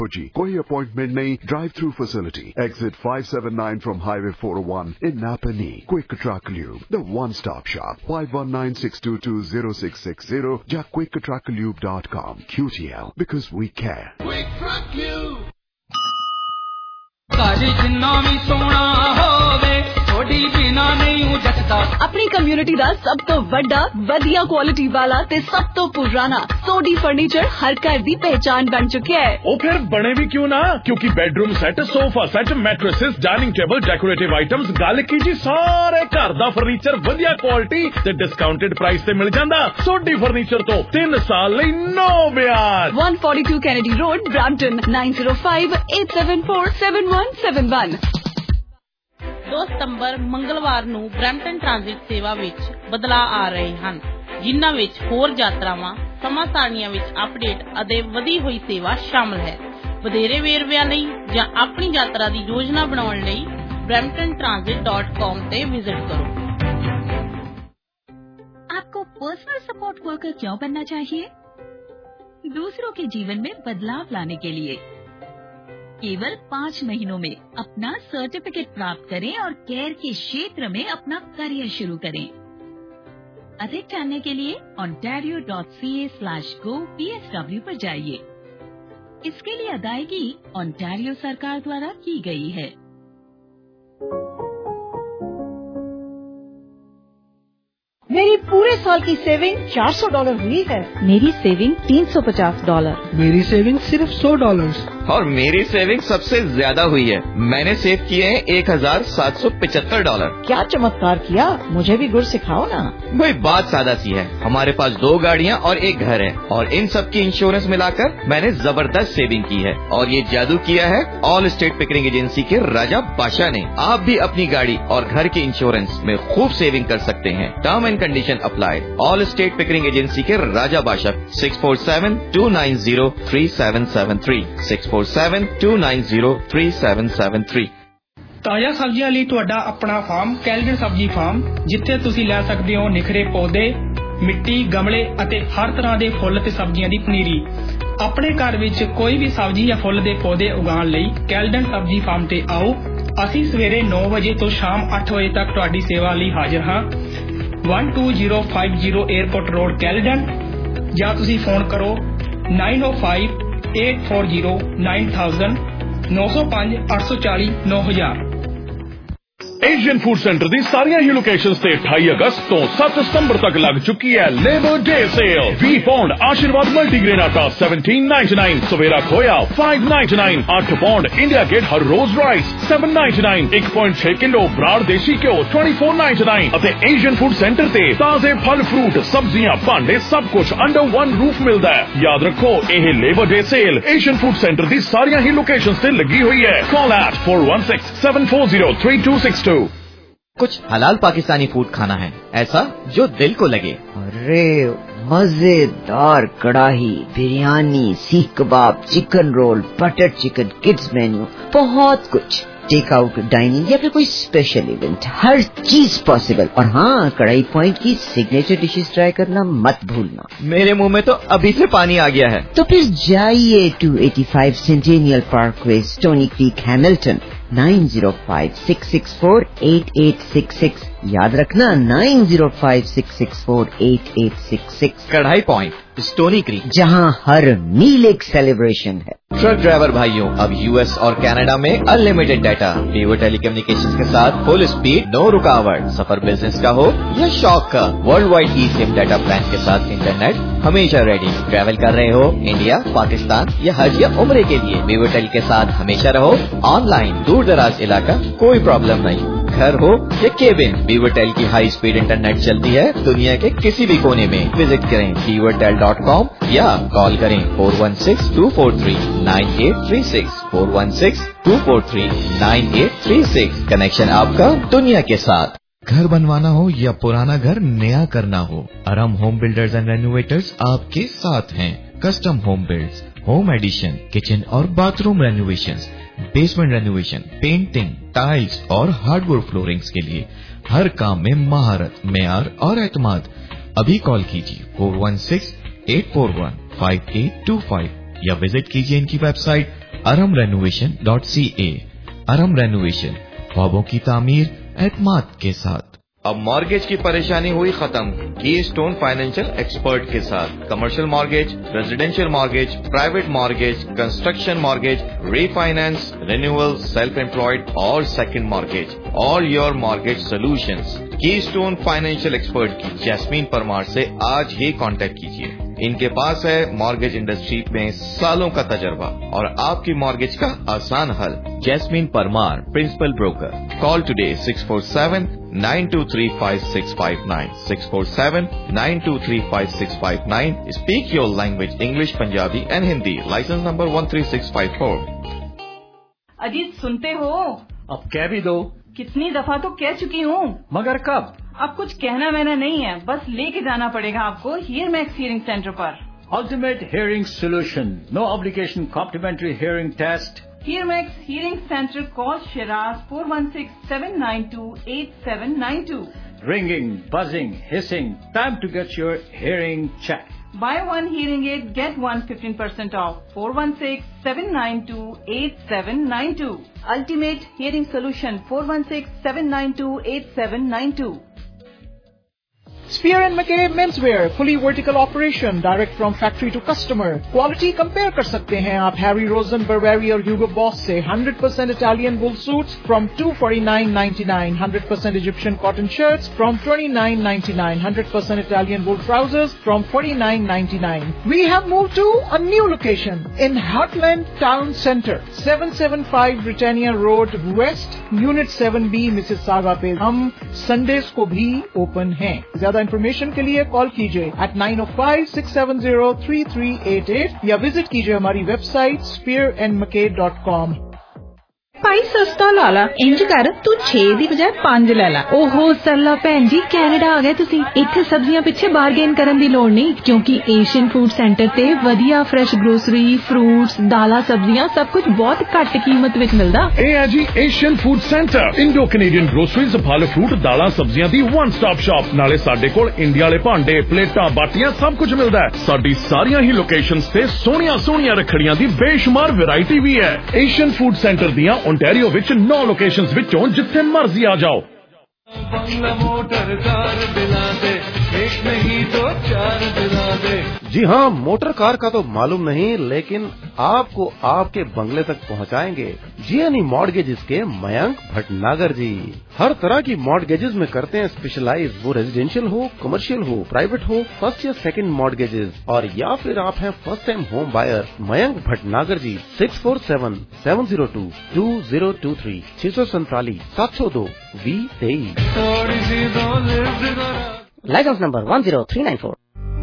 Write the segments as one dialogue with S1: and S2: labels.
S1: कोई अपॉइंटमेंट नहीं, drive through facility, exit 579 from highway 401 in Napa Knee. Quick Truck Lube, the one-stop shop. 519-622-0660 या quicktrucklube.com. QTL, because we care.
S2: Quick Truck Lube.
S3: अपनी community ਦਾ ਸਭ ਤੋਂ ਵੱਡਾ ਵਧੀਆ ਕੁਆਲਿਟੀ ਵਾਲਾ ਤੇ ਸਭ ਤੋਂ ਪੁਰਾਣਾ ਸੋਡੀ ਫਰਨੀਚਰ ਹਰ ਘਰ ਦੀ ਪਹਿਚਾਨ ਬਣ ਚੁੱਕਿਆ ਹੈ।
S4: ਉਹ ਫਿਰ ਬਣੇ ਵੀ ਕਿਉਂ ਨਾ, ਕਿਉਂਕਿ bedroom set, sofa set, mattresses, dining table, decorative items, ਗੱਲ ਕੀ ਜੀ ਸਾਰੇ ਘਰ ਦਾ ਫਰਨੀਚਰ ਵਧੀਆ ਕੁਆਲਿਟੀ ਤੇ ਡਿਸਕਾਊਂਟਡ ਪ੍ਰਾਈਸ ਤੇ ਮਿਲ ਜਾਂਦਾ। ਸੋਡੀ ਫਰਨੀਚਰ ਤੋਂ 3 ਸਾਲ ਲਈ ਨੋ ਵਿਆਜ।
S3: 142 ਕੈਨੇਡੀ ਰੋਡ, ਬ੍ਰੈਂਪਟਨ 9058747171।
S5: 2 ਸਤੰਬਰ ਮੰਗਲਵਾਰ ਨੂੰ ਬ੍ਰੈਂਪਟਨ ਟ੍ਰਾਂਜ਼ਿਟ ਸੇਵਾ ਵਿੱਚ ਬਦਲਾਅ ਆ ਰਹੇ ਹਨ, ਜਿਨ੍ਹਾਂ ਵਿੱਚ ਹੋਰ ਯਾਤਰਾਵਾਂ, ਸਮਾਂ ਸਾਰਣੀਆਂ ਵਿੱਚ ਅਪਡੇਟ ਅਤੇ ਵਧੀ ਹੋਈ ਸੇਵਾ ਸ਼ਾਮਲ ਹੈ। ਵਧੇਰੇ ਵੇਰਵਿਆਂ ਲਈ ਜਾਂ ਆਪਣੀ ਯਾਤਰਾ ਦੀ ਯੋਜਨਾ ਬਣਾਉਣ ਲਈ bramptontransit.com ਤੇ ਵਿਜ਼ਿਟ ਕਰੋ।
S6: आपको पर्सनल सपोर्ट वर्कर क्यों बनना चाहिए? दूसरों के जीवन में बदलाव लाने के लिए। केवल 5 महीनों में अपना सर्टिफिकेट प्राप्त करें और केयर के क्षेत्र में अपना करियर शुरू करें। अधिक जानने के लिए ontario.ca/go PSW पर जाइए। इसके लिए अदायगी ओंटारियो सरकार द्वारा की गई है।
S7: मेरी पूरे साल की सेविंग $400 हुई है।
S8: मेरी सेविंग $350।
S9: मेरी सेविंग सिर्फ $100।
S10: और मेरी सेविंग सबसे ज्यादा हुई है, मैंने सेव किए हैं $1775।
S7: क्या चमत्कार किया, मुझे भी गुर सिखाओ ना।
S10: भाई बात सादा सी है, हमारे पास 2 गाड़ियाँ और 1 घर है और इन सब की इंश्योरेंस मिलाकर मैंने जबरदस्त सेविंग की है। और ये जादू किया है ऑल स्टेट पिकरिंग एजेंसी के राजा बादशाह ने। आप भी अपनी गाड़ी और घर के इंश्योरेंस में खूब सेविंग कर सकते हैं। Term and condition apply. All state Pickering agency के राजा बादशाह 647-290-3773 647-290-3773।
S11: ਤਾਜ਼ਾ ਸਬਜ਼ੀਆਂ ਲਈ ਤੁਹਾਡਾ ਆਪਣਾ ਫਾਰਮ ਕੈਲਡਨ ਸਬਜ਼ੀ ਫਾਰਮ, ਜਿੱਥੇ ਤੁਸੀਂ ਲੈ ਸਕਦੇ ਹੋ ਨਿਖਰੇ ਪੌਦੇ, ਮਿੱਟੀ, ਗਮਲੇ ਅਤੇ ਹਰ ਤਰ੍ਹਾਂ ਦੇ ਫੁੱਲ ਤੇ ਸਬਜ਼ੀਆਂ ਦੀ ਪਨੀਰੀ। ਆਪਣੇ ਘਰ ਵਿੱਚ ਕੋਈ ਵੀ ਸਬਜ਼ੀ ਜਾਂ ਫੁੱਲ ਦੇ ਪੌਦੇ ਉਗਾਉਣ ਲਈ ਕੈਲਡਨ ਸਬਜ਼ੀ ਫਾਰਮ ਤੇ ਆਓ। ਅਸੀਂ ਸਵੇਰੇ 9 ਵਜੇ ਤੋਂ ਸ਼ਾਮ 8 ਵਜੇ ਤੱਕ ਤੁਹਾਡੀ ਸੇਵਾ ਲਈ ਹਾਜ਼ਰ ਹਾਂ। 12050 에어ਪੋਰਟ ਰੋਡ ਕੈਲਡਨ, ਜਾਂ ਤੁਸੀਂ ਫੋਨ ਕਰੋ 9058409000 905 840 9000।
S4: ਏਸ਼ੀਅਨ ਫੂਡ ਸੈਂਟਰ ਦੀ ਸਾਰੀਆਂ ਹੀ ਲੋਕੇਸ਼ਨਸ ਤੇ 28 ਅਗਸਤ ਤੋਂ 7 ਸਤੰਬਰ ਤੱਕ ਲੱਗ ਚੁੱਕੀ ਹੈ labour day sale. 20 pound Aashirvaad multigrain ਆਟਾ $17.99, ਸਵੇਰਾ ਖੋਇਆ $5.99, 8 pound India Gate Har Roz rice $7.99, 1.6 kilo Brar ਦੇਸੀ ਘਿਓ $24.99 ਅਤੇ ਏਸ਼ੀਅਨ ਫੂਡ ਸੈਂਟਰ ਤੇ ਤਾਜ਼ੇ ਫਲ ਫਰੂਟ, ਸਬਜ਼ੀਆਂ, ਭਾਂਡੇ ਸਭ ਕੁਝ ਅੰਡਰ ਵਨ ਰੂਫ ਮਿਲਦਾ ਹੈ। ਯਾਦ ਰੱਖੋ, ਇਹ labour day sale Asian food centre ਦੀ ਸਾਰੀਆਂ ਹੀ ਲੋਕੇਸ਼ਨਸ ਤੇ ਲੱਗੀ ਹੋਈ ਹੈ। Call at 416-740-3262।
S10: कुछ हलाल पाकिस्तानी फूड खाना है, ऐसा जो दिल को लगे।
S12: अरे मजेदार karahi, biryani, seekh kebab, chicken roll, butter chicken, kids menu, बहुत कुछ। टेक आउट, डाइनिंग या फिर कोई स्पेशल इवेंट, हर चीज पॉसिबल। और हाँ, कढ़ाई पॉइंट की सिग्नेचर डिशेस ट्राई करना मत भूलना।
S10: मेरे मुंह में तो अभी से पानी आ गया है।
S12: तो फिर जाइए 285 Centennial Parkway, Stoney Creek, Hamilton. 9056648866। याद रखना 9056648866।
S10: कढ़ाई पॉइंट, स्टोनी क्रीक,
S12: जहां हर मील एक सेलिब्रेशन है।
S10: ट्रक ड्राइवर भाइयों, अब यूएस और कनाडा में अनलिमिटेड डाटा, वीवो टेलीकम्युनिकेशंस के साथ फुल स्पीड, नो रुकावट। सफर बिजनेस का हो या शौक का, world wide e SIM data plan के साथ इंटरनेट हमेशा रेडी। ट्रैवल कर रहे हो इंडिया, पाकिस्तान या हज या उम्रे के लिए, वीवो टेल के साथ हमेशा रहो ऑनलाइन। दूर दराज इलाका, कोई प्रॉब्लम नहीं। घर हो या केबिन, वीवोटेल की हाई स्पीड इंटरनेट चलती है दुनिया के किसी भी कोने में। विजिट करें vivotel.com या कॉल करें 416-243-9836 416-243-9836। कनेक्शन आपका दुनिया के साथ।
S13: घर बनवाना हो या पुराना घर नया करना हो, Aram home builders and renovators आपके साथ हैं। Custom home builds, home addition, kitchen और bathroom renovations, basement renovation, painting, tiles और हार्डवुड फ्लोरिंग्स के लिए हर काम में महारत, मेयार और एतमाद। अभी कॉल कीजिए 416-841-5825 या विजिट कीजिए इनकी वेबसाइट aramrenovation.ca। अरम रेनोवेशन, ख्वाबों की तामीर एतमाद के साथ।
S10: अब मॉर्गेज की परेशानी हुई खत्म की स्टोन फाइनेंशियल एक्सपर्ट के साथ। Commercial mortgage, residential mortgage, private mortgage, construction mortgage, refinance, renewal, self employed और second mortgage, all your mortgage solutions. Keystone financial expert की जैस्मीन परमार से आज ही कांटेक्ट कीजिए। इनके पास है मॉर्गेज इंडस्ट्री में सालों का तजर्बा और आपकी मॉर्गेज का आसान हल। Jasmine Parmar, principal broker. Call today 647-923-5659, 647-923-5659। Speak your language English, Punjabi and Hindi. Licence number 13654।
S2: Ajit सुनते हो?
S14: अब कह भी दो।
S2: कितनी दफा तो कह चुकी हूँ।
S14: मगर कब?
S2: अब कुछ कहना मैंने नहीं है, बस लेके जाना पड़ेगा आपको हियर मैक्स हियरिंग सेंटर पर।
S14: Ultimate hearing solution, no obligation, complimentary hearing test.
S2: Hear max hearing centre, call Shiraz 416-792-8792।
S14: Ringing, buzzing, hissing, time to get your hearing checked.
S2: Buy one hearing aid, get one 15% off. 416-792-8792. Ultimate Hearing Solution, 416-792-8792.
S15: Spear and Mackay Menswear, fully vertical operation, direct from factory to customer. Quality compare कर सकते हैं आप Harry Rosen, Burberry और Hugo Boss से। 100% Italian wool suits from $249.99. 100% Egyptian cotton shirts from $29.99. 100% Italian wool trousers from $49.99. We have moved to a new location in Heartland Town Center, 775 Britannia Road West, Unit 7B, Mississauga पे। हम Sundays को भी open हैं। ज्यादा information के लिए call कीजिए at 905-670-3388 या विजिट कीजिए हमारी वेबसाइट spearandmackay.com।
S8: ਭਾਈ ਸਸਤਾ ਲਾ ਲਾ, ਇੰਜ ਕਰ ਤੂੰ 6 ਦੀ ਬਜਾਏ 5 ਲੈ ਲੈ। ਓਹੋ ਸਰਲਾ ਭੈਣ ਜੀ, ਕੈਨੇਡਾ ਆ ਗਏ ਤੁਸੀਂ। ਇੱਥੇ ਸਬਜ਼ੀਆਂ ਪਿੱਛੇ ਬਾਰਗੇਨ ਕਰਨ ਦੀ ਲੋੜ ਨਹੀਂ, ਕਿਉਂਕਿ ਏਸ਼ੀਅਨ ਫੂਡ ਸੈਂਟਰ ਤੇ ਵਧੀਆ ਫਰੈਸ਼ ਗਰੋਸਰੀ, ਫਰੂਟਸ, ਦਾਲਾਂ, ਸਬਜ਼ੀਆਂ ਸਭ ਕੁਝ ਬਹੁਤ ਘੱਟ ਕੀਮਤ ਵਿੱਚ ਮਿਲਦਾ।
S4: ਇਹ ਹੈ ਜੀ Asian food centre, Indo Canadian groceries, ਫਲ ਫਰੂਟ, ਦਾਲਾਂ, ਸਬਜ਼ੀਆਂ ਦੀ ਵਨ ਸਟਾਪ ਸ਼ਾਪ। ਨਾਲੇ ਸਾਡੇ ਕੋਲ ਇੰਡੀਆ ਵਾਲੇ ਭਾਂਡੇ, ਪਲੇਟਾਂ, ਬਾਟੀਆਂ ਸਭ ਕੁਝ ਮਿਲਦਾ ਹੈ। ਸਾਡੀ ਸਾਰੀਆਂ ਹੀ ਲੋਕੇਸ਼ਨਸ ਤੇ ਸੋਹਣੀਆਂ ਰੱਖੜੀਆਂ ਦੀ ਬੇਸ਼ੁਮਾਰ ਵੈਰਾਈਟੀ ਵੀ ਹੈ। ਏਸ਼ੀਅਨ ਫੂਡ ਸੈਂਟਰ ਦੀਆਂ ओंटारियो विच 9 लोकेशंस विचों जिथे मर्जी आ जाओ।
S16: बंगला मोटर कार दिला दे, एक नहीं तो 4 दिला दे।
S17: जी हाँ, मोटर कार का तो मालूम नहीं, लेकिन आपको आपके बंगले तक पहुँचाएंगे जीएनई मॉर्गेजेस के मयंक भटनागर जी। हर तरह की मॉर्गेजेस में करते हैं स्पेशलाइज, वो रेजिडेंशियल हो, कमर्शियल हो, प्राइवेट हो, फर्स्ट या सेकंड मॉर्गेजेस, और या फिर आप हैं first time home buyer. Mayank Bhatnagar ji 647-702-2023, 647-702-2023।
S18: Licence number 10394।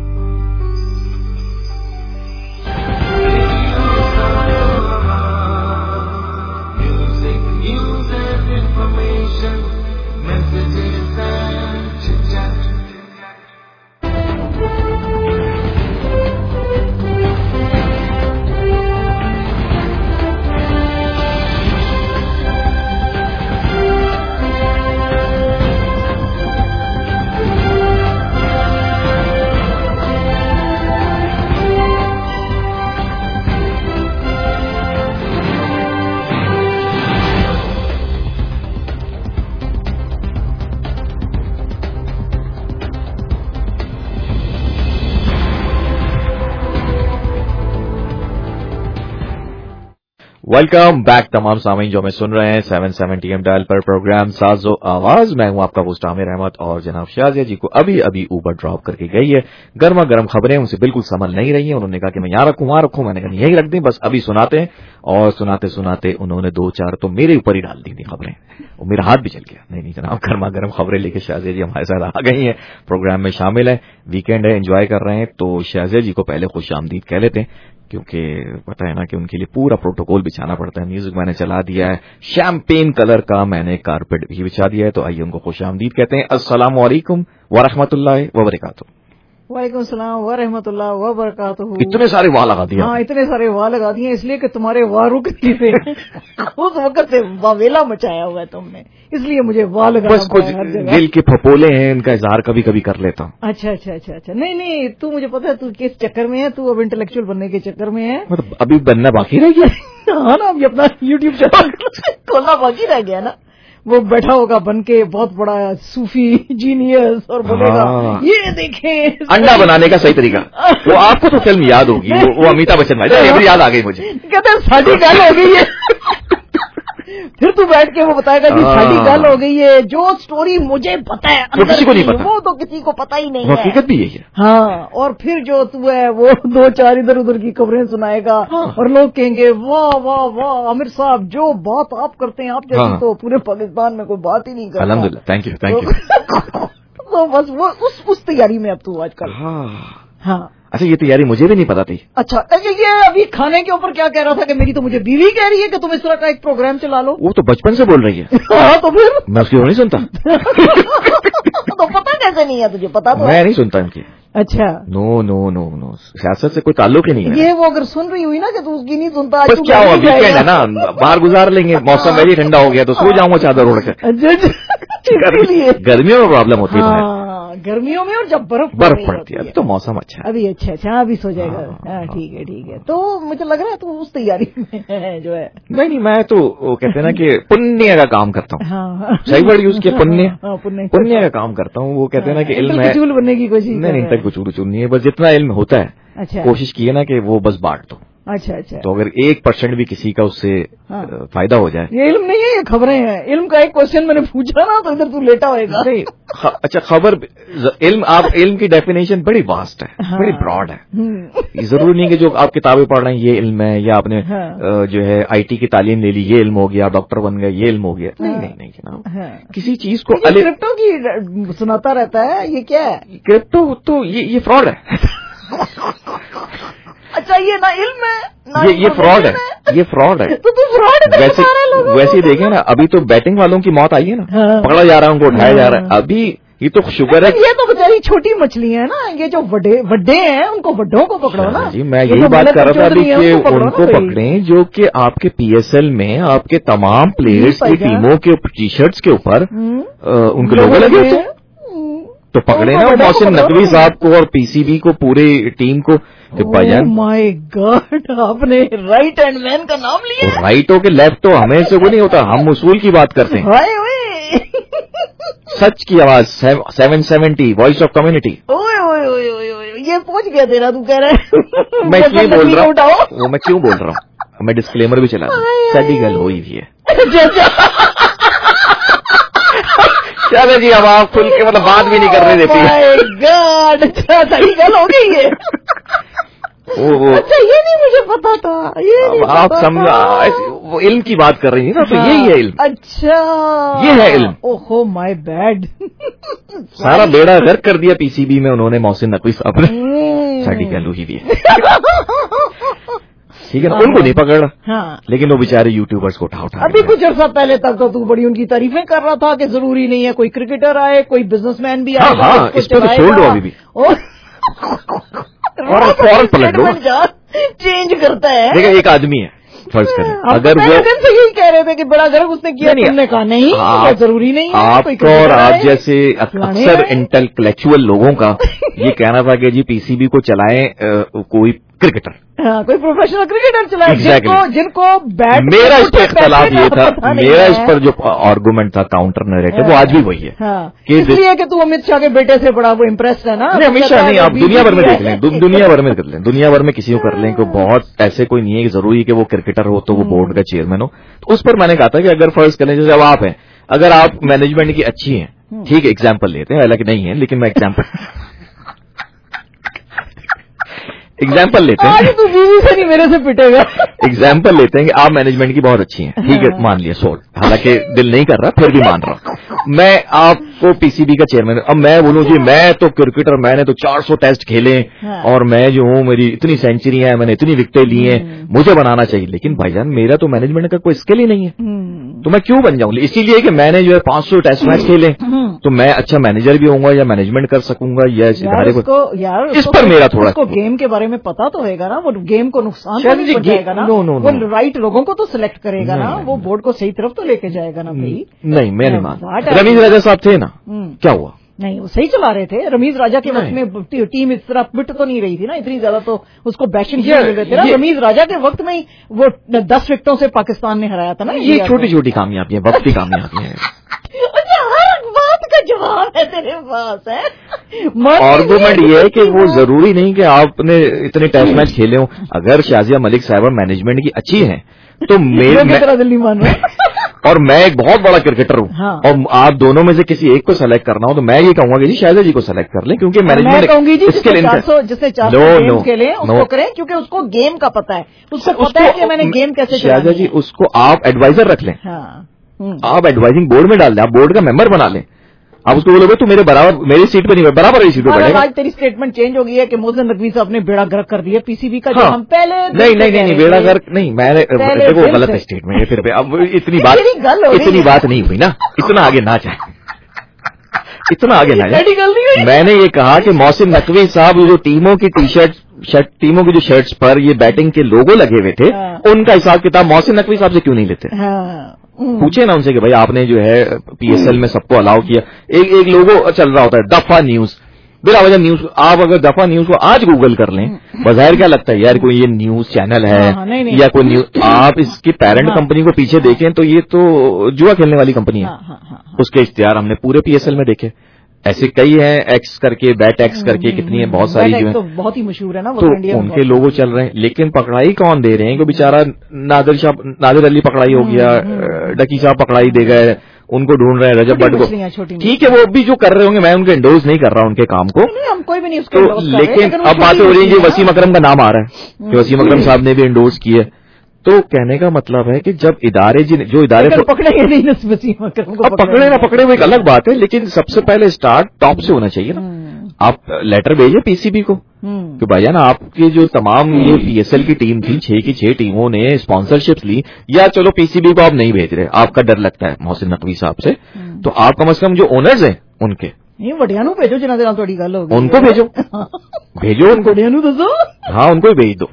S10: Welcome back तमाम सामीन जो हमें सुन रहे हैं 770 AM डायल पर प्रोग्राम साजो आवाज। मैं हूं आपका होस्ट आमिर अहमद और जनाब शाजिया जी को अभी ऊबर ड्रॉप करके गई है। गर्मा गर्म खबरें उनसे बिल्कुल संभल नहीं रही हैं। उन्होंने कहा कि मैं यहाँ रखूं वहां रखूं, मैंने कहा यही रख दी, बस अभी सुनाते हैं। और सुनाते सुनाते उन्होंने 2-4 तो मेरे ऊपर ही डाल दी थी खबरें, और मेरा हाथ भी चल गया। नहीं जनाब, गर्मा गर्म खबरें लेके शाजिया जी हमारे साथ आ गई हैं, प्रोग्राम में शामिल है। वीकेंड है, एंजॉय कर रहे हैं, तो शाजिया जी को पहले खुशामदीद कह लेते हैं, क्योंकि पता है ना कि उनके लिए पूरा प्रोटोकॉल बिछाना पड़ता है। म्यूजिक मैंने चला दिया है, शैम्पेन कलर का मैंने कारपेट भी बिछा दिया है, तो आइए उनको खुशामदीद कहते हैं। अस्सलामु अलैकुम व रहमतुल्लाहि व बरकातुहू।
S7: वालेकुम सलाम व रहमतुल्लाह व बरकातहू।
S19: इतने सारे वाह लगा दिया।
S7: हाँ, इतने सारे वाह लगा दिए इसलिए कि तुम्हारे वाह रुक नहीं रहे। उस वक्त से वावेला मचाया हुआ है तुमने, इसलिए मुझे वाह लगा।
S19: बस कुछ दिल के फपोले हैं, इनका इजहार कभी कभी कर लेता हूँ।
S7: अच्छा अच्छा अच्छा अच्छा। नहीं नहीं, तू मुझे पता है तू किस चक्कर में है, तू अब इंटेलेक्चुअल बनने के चक्कर में है।
S19: मतलब अभी बनना बाकी रह गया।
S7: हाँ ना, अभी अपना यूट्यूब चैनल खोलना बाकी रह गया ना। वो बैठा होगा बन के बहुत बड़ा सूफी जीनियस और बोलेगा ये देखें
S19: अंडा बनाने का सही तरीका। वो आपको तो फिल्म याद होगी, वो अमिताभ बच्चन भाई, ये भी याद आ गई मुझे।
S7: कहते हैं साड़ी गल हो गई है। फिर तू बैठ के वो बताएगा जी साड़ी गल हो गई है, जो स्टोरी मुझे पता है
S19: वो किसी को नहीं पता,
S7: वो तो किसी को पता ही नहीं है।
S19: हकीकत भी यही है।
S7: हाँ, और फिर जो तू है वो 2-4 इधर उधर की खबरें सुनाएगा और लोग कहेंगे वाह वाह वाह आमिर साहब, जो बात आप करते हैं आप जैसी तो पूरे पाकिस्तान में कोई बात ही नहीं करता।
S19: अल्हम्दुलिल्लाह, थैंक यू।
S7: तो बस वो उस तैयारी में अब तू आजकल। हाँ।
S19: अच्छा, ये तैयारी मुझे भी नहीं पता थी।
S7: अच्छा, ये अभी खाने के ऊपर क्या कह रहा था कि मेरी तो मुझे बीवी कह रही है कि तुम इस तरह का एक प्रोग्राम चला लो।
S19: वो तो बचपन से बोल रही है।
S7: हाँ, तो फिर
S19: मैं उसकी नहीं सुनता।
S7: तो पता कैसे नहीं है तुझे? पता तो
S19: मैं नहीं सुनता इनकी।
S7: अच्छा,
S19: नो नो नो नो, सियासत से कोई ताल्लुक ही नहीं है।
S7: ये वो अगर सुन रही हुई ना कि तू उसकी नहीं सुनता,
S19: बस क्या हुआ, वीकेंड है ना, बाहर गुजार लेंगे, मौसम वैसे ठंडा हो गया तो सो जाऊंगा चादर ओढ़ के। गर्मियों में प्रॉब्लम होती है,
S7: गर्मियों में, और जब बर्फ
S19: पड़ती है। अभी तो मौसम अच्छा है
S7: अभी। अच्छा, अभी सो जाएगा। हाँ, ठीक है। तो मुझे लग रहा है तू उस तैयारी में जो है।
S19: नहीं, मैं तो वो कहते हैं ना कि पुण्य का काम करता हूँ।
S7: हाँ,
S19: सही वर्ड यूज किया, पुण्य का काम करता हूँ। वो कहते हैं ना कि इल्म है,
S7: बनने की कोशिश
S19: नहीं, तक कुछ नहीं है, बस जितना इल्म होता है
S7: अच्छा,
S19: कोशिश की है ना कि वो बस बांट दो।
S7: अच्छा।
S19: तो अगर 1% भी किसी का उससे फायदा हो जाए।
S7: ये इल्म नहीं है, ये खबरें हैं। इल्म का एक क्वेश्चन मैंने पूछा ना तो इधर तू लेटा होएगा।
S19: नहीं, अच्छा, खबर इल्म, आप इल्म की डेफिनेशन बड़ी वास्ट है, बड़ी ब्रॉड है। जरूरी नहीं कि जो आप किताबें पढ़ रहे हैं ये इल्म है, या आपने जो है IT की तालीम ले ली ये इल्म हो गया, डॉक्टर बन गया ये इल्म हो गया। नहीं जनाब, किसी चीज को
S7: क्रिप्टो की सुनाता रहता है, ये क्या है?
S19: क्रिप्टो तो ये फ्रॉड है।
S7: अच्छा, ये ना इल्म है ना,
S19: ये फ्रॉड है, ये फ्रॉड है।
S7: तो फ्रॉड है।
S19: वैसे देखें ना, अभी तो बैटिंग वालों की मौत आई है ना, पकड़ा जा रहा है, उनको उठाया जा रहा है। अभी ये तो शुगर है।
S7: ये तो बेचारी छोटी मछलियां हैं ना, ये जो बड़े हैं उनको बड्डों को पकड़ो ना।
S19: जी, मैं यही बात कर रहा था अभी कि उनको पकड़ें जो कि आपके PSL में आपके तमाम प्लेयर्स की टीमों के टी शर्ट्स के ऊपर उनके लोगो लगे थे, तो पकड़े ना मोहसिन नकवी साहब को और PCB को, पूरी टीम को।
S7: माय गॉड, आपने राइट हैंड मैन का नाम लिया।
S19: तो राइट हो के लेफ्ट हो, हमें से वो नहीं होता, हम उसूल की बात करते हैं। सच की आवाज 770 वॉइस ऑफ कम्युनिटी।
S7: ये पहुंच गया तेरा, तू कह रहा है।
S19: मैं क्यों बोल रहा हूँ, वो मैं क्यों बोल रहा हूँ, मैं डिस्क्लेमर भी चला रहा हूँ, सदी गल हुई भी है। चलो जी, अब आप खुल के मतलब बात भी नहीं करने देती है।
S7: गॉड, अच्छा सही गल हो गई है। अच्छा, ये नहीं मुझे पता था, ये
S19: आप समझा, वो इल्म की बात कर रही है ना, तो यही है इल्म।
S7: अच्छा,
S19: ये है इल्म।
S7: ओहो माय बैड।
S19: सारा बेड़ा गर्क कर दिया PCB में उन्होंने, मोहसिन नकवी साहब ने। साड़ी गल हुई भी है, ठीक है ना, उनको नहीं पकड़ रहा, लेकिन वो बेचारे यूट्यूबर्स को उठा
S7: अभी कुछ अर्सा पहले तक तो तू बड़ी उनकी तारीफें कर रहा था कि जरूरी नहीं है कोई क्रिकेटर आए, कोई बिजनेसमैन भी आए।
S19: हाँ, इस पर तो छोड़ दो अभी भी, और फौरन पलट दो।
S7: चेंज करता है।
S19: देखिए, एक आदमी है, फर्ज करें, अगर वो
S7: तो यही कह रहे थे कि बड़ा गर्व उसने किया, तुमने कहा नहीं, जरूरी नहीं है।
S19: आपको और आप जैसे अक्सर इंटेलेक्चुअल लोगों का ये कहना था कि जी PCB को चलाएं कोई क्रिकेटर,
S7: कोई प्रोफेशनल क्रिकेटर चलाए।
S19: Exactly.
S7: जिनको बैट,
S19: मेरा इस पर इख्तलाफ ये था, मेरा इस पर जो आर्गुमेंट था, काउंटर नैरेटिव, वो आज भी वही है।
S7: इसलिए कि तू अमित शाह के बेटे से बड़ा वो इम्प्रेस्ड है ना।
S19: हमेशा नहीं, आप दुनिया भर में देख लें, दुनिया भर में कर लें, दुनिया भर में किसी को कर लें, कोई बहुत ऐसे कोई नहीं है कि जरूरी कि वो क्रिकेटर हो तो वो बोर्ड का चेयरमैन हो। तो उस पर मैंने कहा था कि अगर फर्ज करें, जैसे अब आप हैं, अगर आप मैनेजमेंट की अच्छी हैं, ठीक है, एग्जाम्पल लेते हैं, हालांकि नहीं है, लेकिन मैं एग्जाम्पल लेते हैं।
S7: तू बीवी से नहीं मेरे से पिटेगा।
S19: एग्जाम्पल लेते हैं कि आप मैनेजमेंट की बहुत अच्छी हैं, ठीक है, मान लिया सोल्ड, हालांकि दिल नहीं कर रहा, फिर भी मान रहा हूं। मैं आपको PCB का चेयरमैन, अब मैं बोलूं जी मैं तो क्रिकेटर, मैंने तो 400 टेस्ट खेले और मैं जो हूं, मेरी इतनी सेंचुरी है, मैंने इतनी विकेटें ली हैं, मुझे बनाना चाहिए। लेकिन भाईजान, मेरा तो मैनेजमेंट का कोई स्किल ही नहीं है, तो मैं क्यों बन जाऊं? इसीलिए कि मैंने जो है 500 टेस्ट मैच खेले, تو میں اچھا مینیجر بھی ہوں گا یا مینجمنٹ کر سکوں گا یا اس ادارے کو
S7: اس
S19: پر میرا تھوڑا
S7: گیم کے بارے میں پتا تو ہوئے گا نا, وہ گیم کو نقصان نہیں پہنچائے گا نا, وہ رائٹ لوگوں کو تو سلیکٹ کرے گا نا, وہ بورڈ کو صحیح طرف تو لے کے جائے گا نا.
S19: نہیں میں نہیں مانتا. رمیز راجا صاحب تھے نا, کیا ہوا؟
S7: نہیں, وہ صحیح چلا رہے تھے. رمیز راجا کے وقت میں ٹیم اس طرح پٹ تو نہیں رہی تھی نا, اتنی زیادہ تو اس کو بیشنگ کیا مل رہے تھے نا. رمیز راجا کے وقت میں وہ 10 وکٹوں سے پاکستان نے ہرایا تھا نا.
S19: یہ چھوٹی چھوٹی کامیابیاں, وقت کی کامیابیاں ہیں.
S7: ہر بات کا جواب ہے تیرے پاس ہے.
S19: آرگومنٹ یہ ہے کہ وہ ضروری نہیں کہ آپ نے اتنے ٹیسٹ میچ کھیلے ہوں. اگر شازیہ ملک صاحبہ مینجمنٹ کی اچھی ہیں تو اور میں ایک بہت بڑا کرکٹر ہوں, اور آپ دونوں میں سے کسی ایک کو سلیکٹ کرنا ہو تو میں یہ کہوں گا کہ جی شازیہ جی کو سلیکٹ کر لیں, کیونکہ مینجمنٹ
S7: جس نے 400 کھیلے اس کو کریں, کیونکہ اس کو گیم کا پتا ہے, اس کو پتا ہے کہ میں نے گیم کیسے.
S19: شازیہ جی اس کو آپ ایڈوائزر رکھ لیں, آپ ایڈوائزنگ بورڈ میں ڈال دیں, آپ بورڈ کا ممبر بنا لیں. آپ اس کو بولو گے تو میرے برابر میری سیٹ پہ نہیں, برابر ہی سیٹ پہ بیٹھے گا.
S7: آج تیری اسٹیٹمنٹ چینج ہو گئی ہے کہ محسن نقوی صاحب نے بیڑا گرک کر دیا پی سی بی کا, جو ہم پہلے
S19: نہیں بیڑا گرک نہیں, میں نے دیکھو غلط ہے اسٹیٹمنٹ. پھر اب اتنی بات نہیں ہوئی نا, اتنا آگے نہ جائے, اتنا آگے نہ جائے. میں نے یہ کہا کہ محسن نقوی صاحب جو ٹیموں کی ٹی شرٹ ٹیموں کی جو شرٹس پر یہ بیٹنگ کے لوگو لگے ہوئے تھے, ان کا حساب کتاب محسن نقوی صاحب سے کیوں نہیں لیتے؟ پوچھے نا ان سے کہ بھائی آپ نے جو ہے پی ایس ایل میں سب کو الاؤ کیا, ایک لوگو چل رہا ہوتا ہے دفعہ نیوز, بلا وجہ نیوز. آپ اگر دفعہ نیوز کو آج گوگل کر لیں, بظاہر کیا لگتا ہے یار کوئی یہ نیوز چینل ہے یا کوئی نیوز, آپ اس کی پیرنٹ کمپنی کو پیچھے دیکھیں تو یہ تو جوا کھیلنے والی کمپنی ہے. اس کے اشتہار ہم نے پورے پی ایس ایل میں دیکھے, ایسے کئی ہیں ایکس کر کے, بیٹ ایکس کر کے, کتنی ہیں بہت ساری جو ہیں,
S7: بہت ہی مشہور ہے نا,
S19: تو ان کے لوگوں چل رہے ہیں. لیکن پکڑائی کون دے رہے ہیں؟ کہ بیچارہ نادر علی پکڑائی ہو گیا, ڈکی صاحب پکڑائی دے گئے, ان کو ڈھونڈ رہے ہیں رجب بٹ کو. ٹھیک ہے وہ بھی جو کر رہے ہوں گے, میں ان کو انڈورس نہیں کر رہا ان کے کام کو, لیکن اب بات ہو رہی ہے کہ وسیم اکرم کا نام آ رہا ہے کہ وسیم اکرم صاحب نے بھی انڈورس کیے. تو کہنے کا مطلب ہے کہ جب ادارے جو ادارے پکڑے نہ پکڑے وہ ایک الگ بات ہے, لیکن سب سے پہلے اسٹارٹ ٹاپ سے ہونا چاہیے نا. آپ لیٹر بھیجیں پی سی بی کو کہ بھائی نا آپ کے جو تمام یہ پی ایس ایل کی ٹیم تھی, 6 کی 6 ٹیموں نے اسپانسرشپ لی, یا چلو پی سی بی کو آپ نہیں بھیج رہے, آپ کا ڈر لگتا ہے محسن نقوی صاحب سے, تو آپ کم از کم جو اونرز ہیں ان کے
S7: بھیجو جنہوں گل ہو,
S19: ان کو بھیجو ان کو, ہاں ان کو ہی بھیج دو,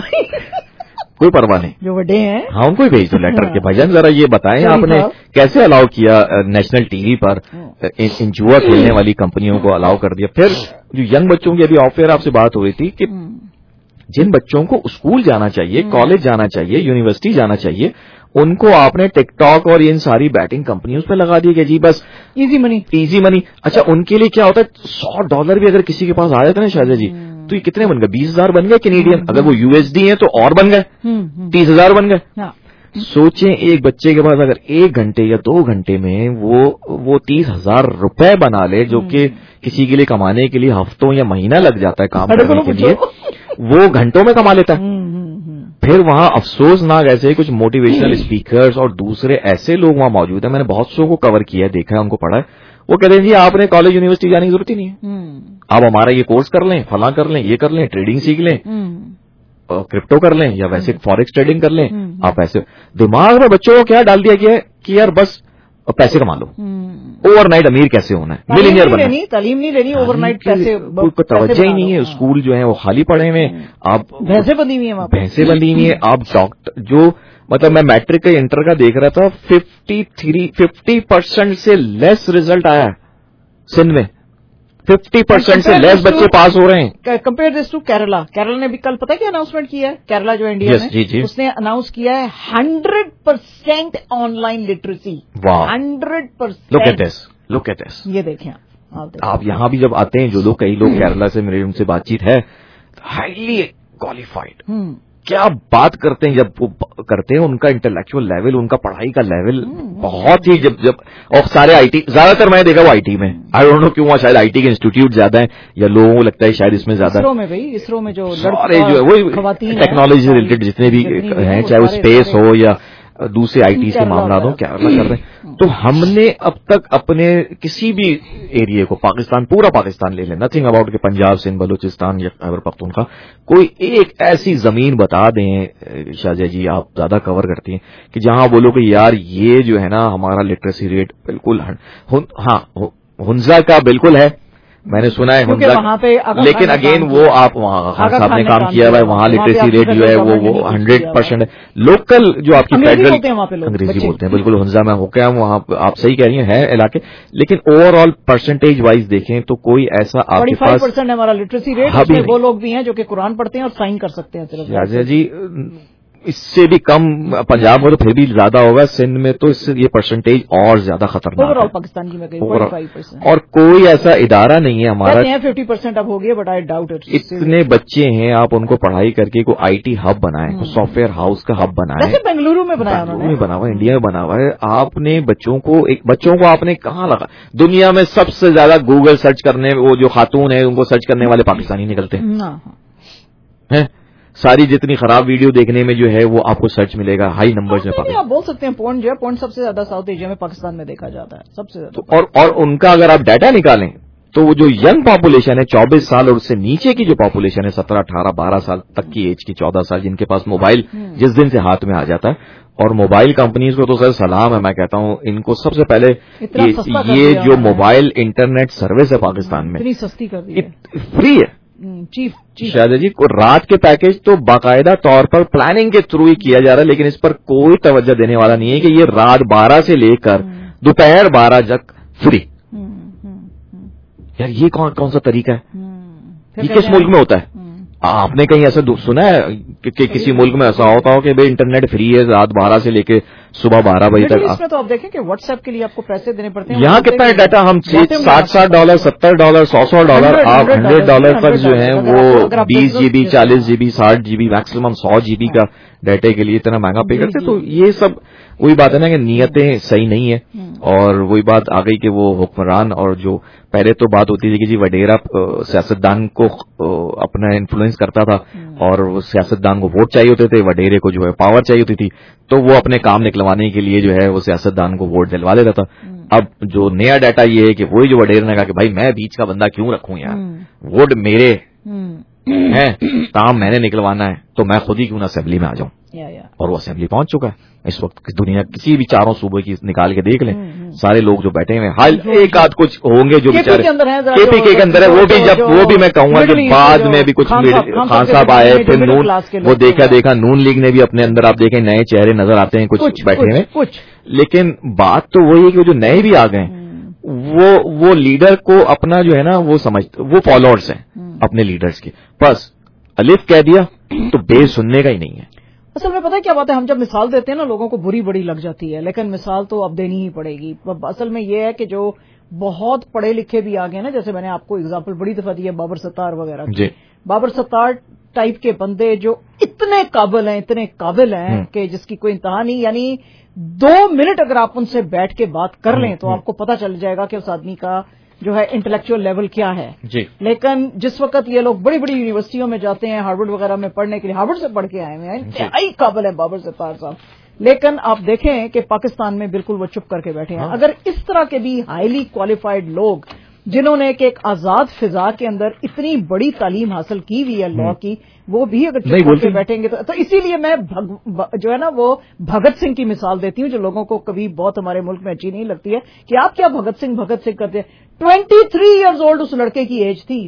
S19: کوئی پرواہ نہیں,
S7: جو بڑے ہیں
S19: ہاں ان کو ہی بھیج دو لیٹر کے. بھائی جان ذرا یہ بتائیں آپ نے کیسے الاؤ کیا نیشنل ٹی وی پر ان جوا کھیلنے والی کمپنیوں کو الاؤ کر دیا. پھر جو ینگ بچوں کی ابھی آف ایئر آپ سے بات ہو رہی تھی کہ جن بچوں کو اسکول جانا چاہیے, کالج جانا چاہیے, یونیورسٹی جانا چاہیے, ان کو آپ نے ٹک ٹاک اور ان ساری بیٹنگ کمپنیوں پہ لگا دیا کہ جی بس ایزی منی. اچھا ان کے لیے کیا ہوتا ہے, $100 بھی اگر کسی کے پاس آ جاتا ہے نا شازیہ جی, تو یہ کتنے بن گئے, 20,000 بن گئے کینیڈین. اگر وہ یو ایس ڈی ہیں تو اور بن گئے 30,000 بن گئے. سوچیں ایک بچے کے پاس اگر 1 گھنٹے یا 2 گھنٹے میں وہ 30,000 روپے بنا لے, جو کہ کسی کے لیے کمانے کے لیے ہفتوں یا مہینہ لگ جاتا ہے کام کرنے کے لیے, وہ گھنٹوں میں کما لیتا ہے. پھر وہاں افسوسناک ایسے کچھ موٹیویشنل اسپیکرز اور دوسرے ایسے لوگ وہاں موجود ہیں, میں نے بہت سو کو کور کیا ہے, دیکھا ہے, ان کو پڑھا ہے. وہ کہتے ہیں جی آپ نے کالج یونیورسٹی جانے کی ضرورت ہی نہیں ہے, آپ ہمارا یہ کورس کر لیں, فلاں کر لیں, یہ کر لیں, ٹریڈنگ سیکھ لیں, کرپٹو کر لیں, یا ویسے فوریکس ٹریڈنگ کر لیں. آپ ایسے دماغ میں بچوں کو کیا ڈال دیا گیا ہے کہ یار بس پیسے کما لو, اوور نائٹ امیر کیسے ہونا ہے, ملینئر بننا ہے.
S7: تعلیم نہیں لینی, اوور نائٹ پیسے
S19: کوئی توجہ ہی نہیں ہے. اسکول جو ہیں وہ خالی پڑے ہوئے, آپ
S7: بھینسیں بندھی ہوئی ہیں.
S19: آپ ڈاکٹر جو مطلب میں میٹرک کا انٹر کا دیکھ رہا تھا, 50% سے لیس ریزلٹ آیا ہے سندھ میں, 50% سے لیس بچے پاس ہو رہے ہیں
S7: compare this to Kerala. Kerala نے بھی کل پتہ کیا اناؤنسمنٹ کیا ہے, کیرلا جو انڈیا میں, اس نے اناؤنس کیا ہے 100% online literacy. 100%.
S19: Look at this.
S7: یہ دیکھیں
S19: آپ یہاں بھی جب آتے ہیں, جو لوگ کئی لوگ کیرلا سے میرے ان سے بات چیت ہے, ہائیلی کوالیفائڈ, کیا بات کرتے ہیں جب وہ کرتے ہیں, ان کا انٹلیکچوئل لیول, ان کا پڑھائی کا لیول بہت ہی جب اور سارے آئی ٹی, زیادہ تر میں نے دیکھا وہ آئی ٹی میں, آئی ڈونٹ نو کیوں, وہاں شاید آئی ٹی کے انسٹیٹیوٹ زیادہ ہیں, یا لوگوں کو لگتا ہے شاید اس میں زیادہ
S7: اسرو میں جو
S19: وہی ٹیکنالوجی سے ریلیٹڈ جتنے بھی ہیں, چاہے وہ اسپیس ہو یا دوسرے آئی ٹی کے معاملات ہوں, کیرلا کر رہے ہیں. تو ہم نے اب تک اپنے کسی بھی ایریے کو, پاکستان پورا پاکستان لے لیں, نتھنگ اباؤٹ کہ پنجاب سندھ بلوچستان یا خیبر پختونخوا, کوئی ایک ایسی زمین بتا دیں شازیہ جی, آپ زیادہ کور کرتی ہیں, کہ جہاں بولو کہ یار یہ جو ہے نا ہمارا لٹریسی ریٹ بالکل, ہاں हंजा का बिल्कुल है, मैंने सुना है
S7: क्योंकि वहाँ पे
S19: लेकिन अगेन वो आप वहाँ खान साहब ने काम किया हुआ है, वहाँ लिटरेसी रेट जो है वो 100% है. लोकल जो आपकी फेडरल अंग्रेजी बोलते हैं, बिल्कुल हंजा में होके हम वहाँ आप सही कह रही हैं इलाके, लेकिन ओवरऑल परसेंटेज वाइज देखें तो कोई ऐसा आपके पास
S7: 45% है हमारा लिटरेसी रेट. उसमें वो लोग भी हैं जो कि कुरान पढ़ते हैं और साइन कर सकते हैं सिर्फ.
S19: जी इससे भी कम पंजाब में तो फिर भी ज्यादा होगा, सिंध में तो इससे ये परसेंटेज और ज्यादा खतरनाक
S7: ओवरऑल पाकिस्तान की में 45%.
S19: और कोई ऐसा इदारा नहीं है हमारा.
S7: 50% अब हो गया, बट आई डाउट इट.
S19: इतने बच्चे हैं, आप उनको पढ़ाई करके कोई आईटी हब बनाए, कोई सॉफ्टवेयर हाउस का हब बनाए.
S7: बेंगलुरु में बनाया उन्होंने,
S19: बना हुआ इंडिया में बना हुआ है. आपने बच्चों को आपने कहाँ लगा? दुनिया में सबसे ज्यादा गूगल सर्च करने, वो जो खातून है उनको सर्च करने वाले पाकिस्तानी निकलते हैं. सारी जितनी खराब वीडियो देखने में जो है वो आपको सर्च मिलेगा हाई नंबर्स में.
S7: आप बोल सकते हैं पोर्न जो है, पोर्न सबसे ज्यादा साउथ एशिया में पाकिस्तान में देखा जाता है सबसे ज्यादा.
S19: और उनका अगर आप डाटा निकालें तो वो जो यंग पॉपुलेशन है 24 साल और उससे नीचे की जो पॉपुलेशन है 17, 18, 12 साल तक की एज की, 14 साल, जिनके पास मोबाइल जिस दिन से हाथ में आ जाता है. और मोबाइल कंपनीज को तो सर सलाम है, मैं कहता हूं इनको सबसे पहले ये जो मोबाइल इंटरनेट सर्विस है पाकिस्तान में
S7: इतनी सस्ती कर दी है,
S19: फ्री है.
S7: चीफ
S19: शायद जी को रात के पैकेज तो बाकायदा तौर पर प्लानिंग के थ्रू ही किया जा रहा है, लेकिन इस पर कोई तवज्जो देने वाला नहीं है कि ये रात 12 से लेकर दोपहर 12 तक फ्री. यार ये कौन सा तरीका है? ये किस मुल्क में होता है? आपने कहीं ऐसा सुना है कि किसी मुल्क में ऐसा होता हो कि भाई इंटरनेट फ्री है रात 12 से लेके सुबह 12 बजे तक?
S7: इसमें तो आप देखें कि व्हाट्सएप के लिए आपको पैसे देने पड़ते हैं.
S19: यहाँ कितना है डाटा? हम $60, $70, $100, आप $100 पर जो है वो 20 GB, 40 GB, 60 GB, maximum 100 GB का डाटा के लिए इतना महंगा पे करते. तो ये सब वही बात है ना कि नीयतें सही नहीं है. और वही बात आ गई कि वो हुक्मरान, और जो पहले तो बात होती थी कि जी वडेरा सियासतदान को अपना इन्फ्लुएंस करता था और वो सियासतदान को वोट चाहिए होते थे, वडेरे को जो है पावर चाहिए होती थी, तो वो अपने काम निकलवाने के लिए जो है वो सियासतदान को वोट दिलवा देता था. अब जो नया डाटा ये है कि वही जो वडेरे ने कहा कि भाई मैं बीच का बंदा क्यों रखूं यार, वोट मेरे हैं, काम मैंने निकलवाना है, तो मैं खुद ही क्यों ना असेंबली में आ जाऊं. और वो असेंबली पहुंच चुका है इस वक्त. दुनिया किसी भी चारों सूबे की निकाल के देख लें, सारे लोग जो बैठे हुए हैं, हाल एक आध कुछ होंगे जो बेचारे केपीके के अंदर है, वो भी मैं कहूंगा कि बाद में भी कुछ खान साहब आए, फिर नून, वो देखा नून लीग ने भी अपने अंदर आप देखें नए चेहरे नजर आते हैं कुछ बैठे हुए. लेकिन बात तो वही है कि जो नए भी आ गए वो लीडर को अपना जो है ना वो समझते, वो फॉलोअर्स हैं अपने लीडर्स के. बस अलिफ कह दिया तो बेस सुनने का ही नहीं है.
S7: असल में पता है क्या बात है, हम जब मिसाल देते हैं ना लोगों को बुरी बड़ी लग जाती है, लेकिन मिसाल तो अब देनी ही पड़ेगी. असल में ये है कि जो बहुत पढ़े लिखे भी आ गए ना, जैसे मैंने आपको एग्जांपल बड़ी दफा दी है बाबर सत्तार वगैरह. बाबर सत्तार टाइप के बंदे जो इतने काबिल हैं कि जिसकी कोई इंतहा नहीं. यानी 2 मिनट अगर आप उनसे बैठ के बात कर लें तो आपको पता चल जाएगा कि उस आदमी का जो है इंटेलेक्चुअल लेवल क्या है. लेकिन जिस वक्त ये लोग बड़ी बड़ी यूनिवर्सिटियों में जाते हैं, हार्वर्ड वगैरह में पढ़ने के लिए, हार्वर्ड से पढ़ के आए हुए हैं, इंतहाई काबिल है बाबर सत्तार साहब, लेकिन आप देखें कि पाकिस्तान में बिल्कुल वो चुप करके बैठे हैं. अगर इस तरह के भी हाईली क्वालिफाइड लोग जिन्होंने एक आजाद फिजा के अंदर इतनी बड़ी तालीम हासिल की हुई है लॉ की, वो भी अगर चुप करके बैठेंगे तो इसीलिए मैं जो है ना वो भगत सिंह की मिसाल देती हूँ, जो लोगों को कभी बहुत हमारे मुल्क में अच्छी नहीं लगती है कि आप क्या भगत सिंह करते हैं. 23 ईयर्स ओल्ड उस लड़के की एज थी.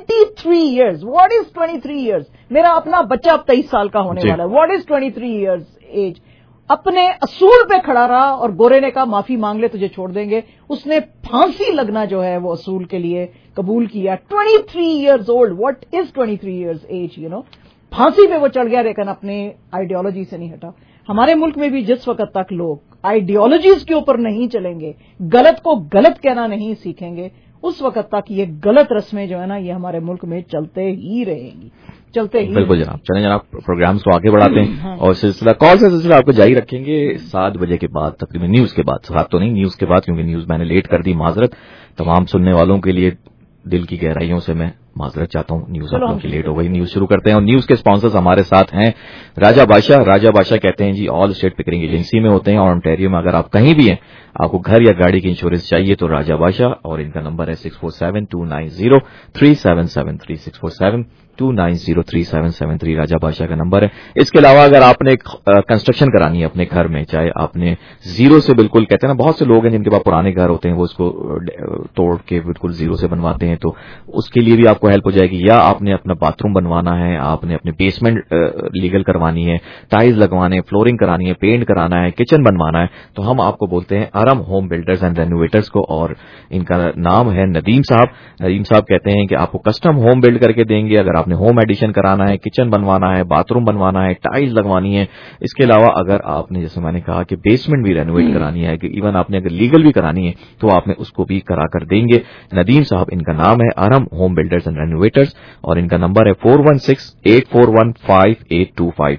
S7: 23 ईयर्स. What is 23 years? मेरा अपना बच्चा अब 23 साल का होने वाला है. What is 23 years age? अपने असूल पे खड़ा रहा और गोरे ने कहा माफी मांग ले तुझे छोड़ देंगे. उसने फांसी लगना जो है वो असूल के लिए कबूल किया. 23 years old. What is 23 years age? फांसी पे वो चढ़ गया, लेकिन अपने आइडियोलॉजी से नहीं हटा. हमारे मुल्क में भी जिस वक्त तक लोग आइडियोलॉजीज के ऊपर नहीं चलेंगे, गलत को गलत कहना नहीं सीखेंगे, उस वक्त तक ये गलत रस्में जो है ना ये हमारे मुल्क में चलते ही रहेंगी. बिल्कुल
S19: जनाब. चलें जनाब, प्रोग्राम्स को आगे बढ़ाते हैं और कॉल से सिलसिला आपको जारी रखेंगे 7 बजे के बाद, तकरीबन न्यूज के बाद. 7 तो नहीं, न्यूज के बाद, क्योंकि न्यूज मैंने लेट कर दी. माजरत तमाम सुनने वालों के लिए दिल की गहराइयों से मैं माजरत चाहता हूँ, न्यूज आप लोगों की लेट हो गई. न्यूज शुरू करते हैं और न्यूज के स्पॉन्सर्स हमारे साथ हैं राजा बादशाह कहते हैं जी ऑल स्टेट पिकरिंग एजेंसी में होते हैं और ओंटारियो में अगर आप कहीं भी हैं, आपको घर या गाड़ी की इंश्योरेंस चाहिए तो राजा बादशाह, और इनका नंबर है 6472903773 647
S13: 2903-773 राजा बादशाह का नंबर है। इसके अलावा अगर आपने कंस्ट्रक्शन करानी है अपने घर में, चाहे आपने जीरो से बिल्कुल, कहते हैं ना बहुत से लोग हैं जिनके पास पुराने घर होते हैं वो उसको तोड़ के बिल्कुल जीरो से बनवाते हैं, तो उसके लिए भी आपको हेल्प हो जाएगी। या आपने अपना बाथरूम बनवाना है, आपने अपने बेसमेंट लीगल करवानी है, टाइल्स लगवाने, फ्लोरिंग करानी है, पेंट कराना है, किचन बनवाना है, तो हम आपको बोलते हैं Aram home builders and renovators को, और इनका नाम है नदीम साहब। नदीम साहब कहते हैं कि आपको कस्टम होम बिल्ड करके देंगे। अगर आपने होम एडिशन कराना है, किचन बनवाना है, बाथरूम बनवाना है, टाइल्स लगवानी है, इसके अलावा अगर आपने जैसे मैंने कहा कि बेसमेंट भी रेनोवेट करानी है, कि इवन आपने अगर लीगल भी करानी है तो आपने उसको भी करा कर देंगे। नदीम साहब इनका नाम है, Aram home builders and renovators, और इनका नंबर है 416-841-5825,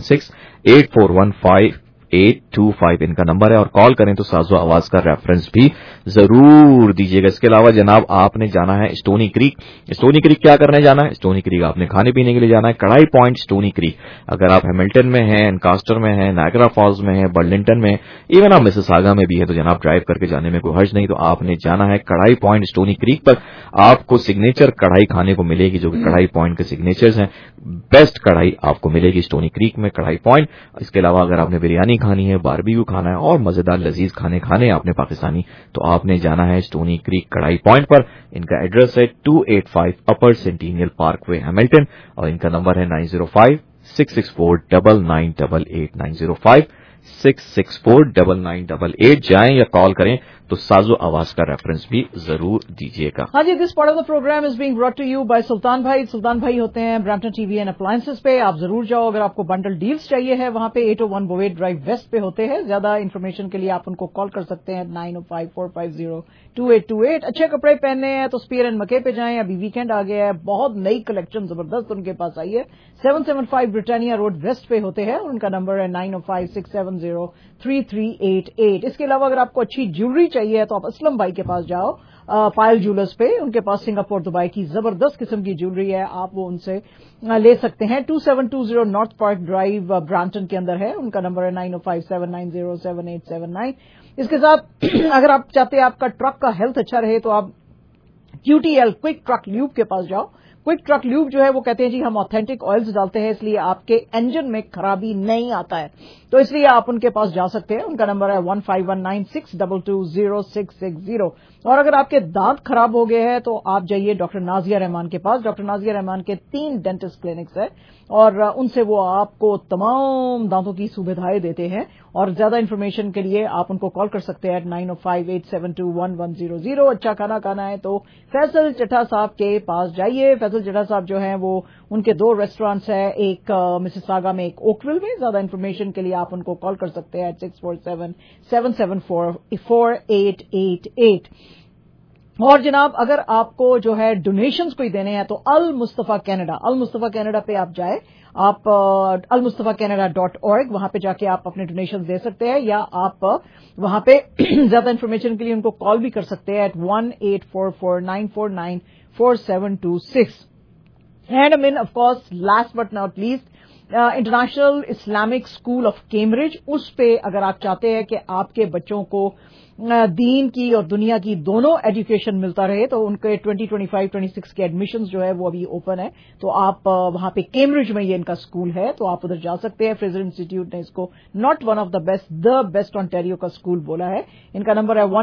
S13: 416-841-5825 इनका नंबर है, और कॉल करें तो साजो आवाज का रेफरेंस भी जरूर दीजिएगा। इसके अलावा जनाब आपने जाना है स्टोनी क्रीक। स्टोनी क्रीक क्या करने जाना है? स्टोनी क्रीक आपने खाने पीने के लिए जाना है। कढ़ाई पॉइंट स्टोनी क्रीक, अगर आप हैमिल्टन में हैं, एनकास्टर में हैं, नायग्रा फॉल्स में हैं, बर्लिंगटन में, इवन आप मिसिसागा में भी है, तो जनाब ड्राइव करके जाने में कोई हर्ज नहीं। तो आपने जाना है कढ़ाई पॉइंट स्टोनी क्रीक पर, आपको सिग्नेचर कढ़ाई खाने को मिलेगी जो कि कढ़ाई पॉइंट के सिग्नेचर्स हैं। बेस्ट कढ़ाई आपको मिलेगी स्टोनी क्रीक में, कढ़ाई पॉइंट। इसके अलावा अगर आपने बिरयानी खानी है, बारबेक्यू खाना है और मजेदार लजीज खाने आपने पाकिस्तानी, तो आपने जाना है स्टोनी क्रीक कढ़ाई पॉइंट पर। इनका एड्रेस है 285 अपर सेंटिनियल पार्कवे हैमिल्टन, और इनका नंबर है 905-664-9988, 905-664-9988। जाएं या कॉल करें तो साजो आवाज का रेफरेंस भी जरूर दीजिएगा।
S7: हाँ जी, this part of the program is being brought to you by Sultan भाई। सुल्तान भाई होते हैं ब्रैम्पटन टीवी एंड अप्लायंसेस पे, आप जरूर जाओ। अगर आपको बंडल डील्स चाहिए है वहां पे 801 बोवेट ड्राइव वेस्ट पे होते हैं। ज्यादा इन्फॉर्मेशन के लिए आप उनको कॉल कर सकते हैं 905-450-2828। अच्छे कपड़े पहनने हैं तो स्पीयर एंड मके पे जाएं, अभी वीकेंड आ गया है, बहुत नई कलेक्शन जबरदस्त उनके पास आई है। 775 ब्रिटानिया रोड वेस्ट पे होते हैं, उनका नंबर है 905-670-3388। इसके अलावा अगर आपको अच्छी ज्वेलरी चाहिए तो आप असलम भाई के पास जाओ, पायल ज्वेलर्स पे। उनके पास सिंगापुर दुबई की जबरदस्त किस्म की ज्वेलरी है, आप वो उनसे ले सकते हैं। 2720 नॉर्थ पार्क ड्राइव ब्रैम्पटन के अंदर है, उनका नंबर है 905-790-7879। इसके साथ अगर आप चाहते हैं आपका ट्रक का हेल्थ अच्छा रहे तो आप QTL क्विक ट्रक ल्यूब के पास जाओ। क्विक ट्रक ल्यूब जो है वो कहते हैं जी हम ऑथेंटिक ऑयल्स डालते हैं, इसलिए आपके इंजन में खराबी नहीं आता है, तो इसलिए आप उनके पास जा सकते हैं। उनका नंबर है 151962206660। और अगर आपके दांत खराब हो गए हैं तो आप जाइए डॉक्टर नाजिया रहमान के पास। डॉक्टर नाजिया रहमान के 3 डेंटिस्ट क्लिनिक्स है और उनसे वो आपको तमाम दांतों की सुविधाएं देते हैं। और ज्यादा इन्फॉर्मेशन के लिए आप उनको कॉल कर सकते हैं 905-872-1100। अच्छा खाना खाना है तो फैसल चट्टा साहब के पास जाइए। फैसल चट्टा साहब जो हैं वो उनके 2 रेस्टोरेंट्स हैं, एक मिसिसागा में, एक ओकविल में। ज्यादा इन्फॉर्मेशन के लिए आप उनको कॉल कर सकते हैं 647-774-4888। और जनाब अगर आपको जो है डोनेशंस कोई देने हैं तो अल मुस्तफा कनाडा पे आप जाए, आप almustafacanada.org वहां पे जाके आप अपने डोनेशंस दे सकते हैं, या आप वहां पे ज्यादा इन्फॉर्मेशन के लिए उनको कॉल भी कर सकते हैं 1-844-949-4726। And mean of course last but not least international Islamic school of Cambridge, उस पे अगर आप चाहते हैं कि आपके बच्चों को दीन की और दुनिया की दोनों एजुकेशन मिलता रहे तो उनके 2025-26 के एडमिशन्स जो है वो अभी ओपन है। तो आप वहां पे कैम्ब्रिज में ये इनका स्कूल है तो आप उधर जा सकते हैं। फ्रेजर इंस्टीट्यूट ने इसको not one of the best Ontario का स्कूल बोला है। इनका नंबर है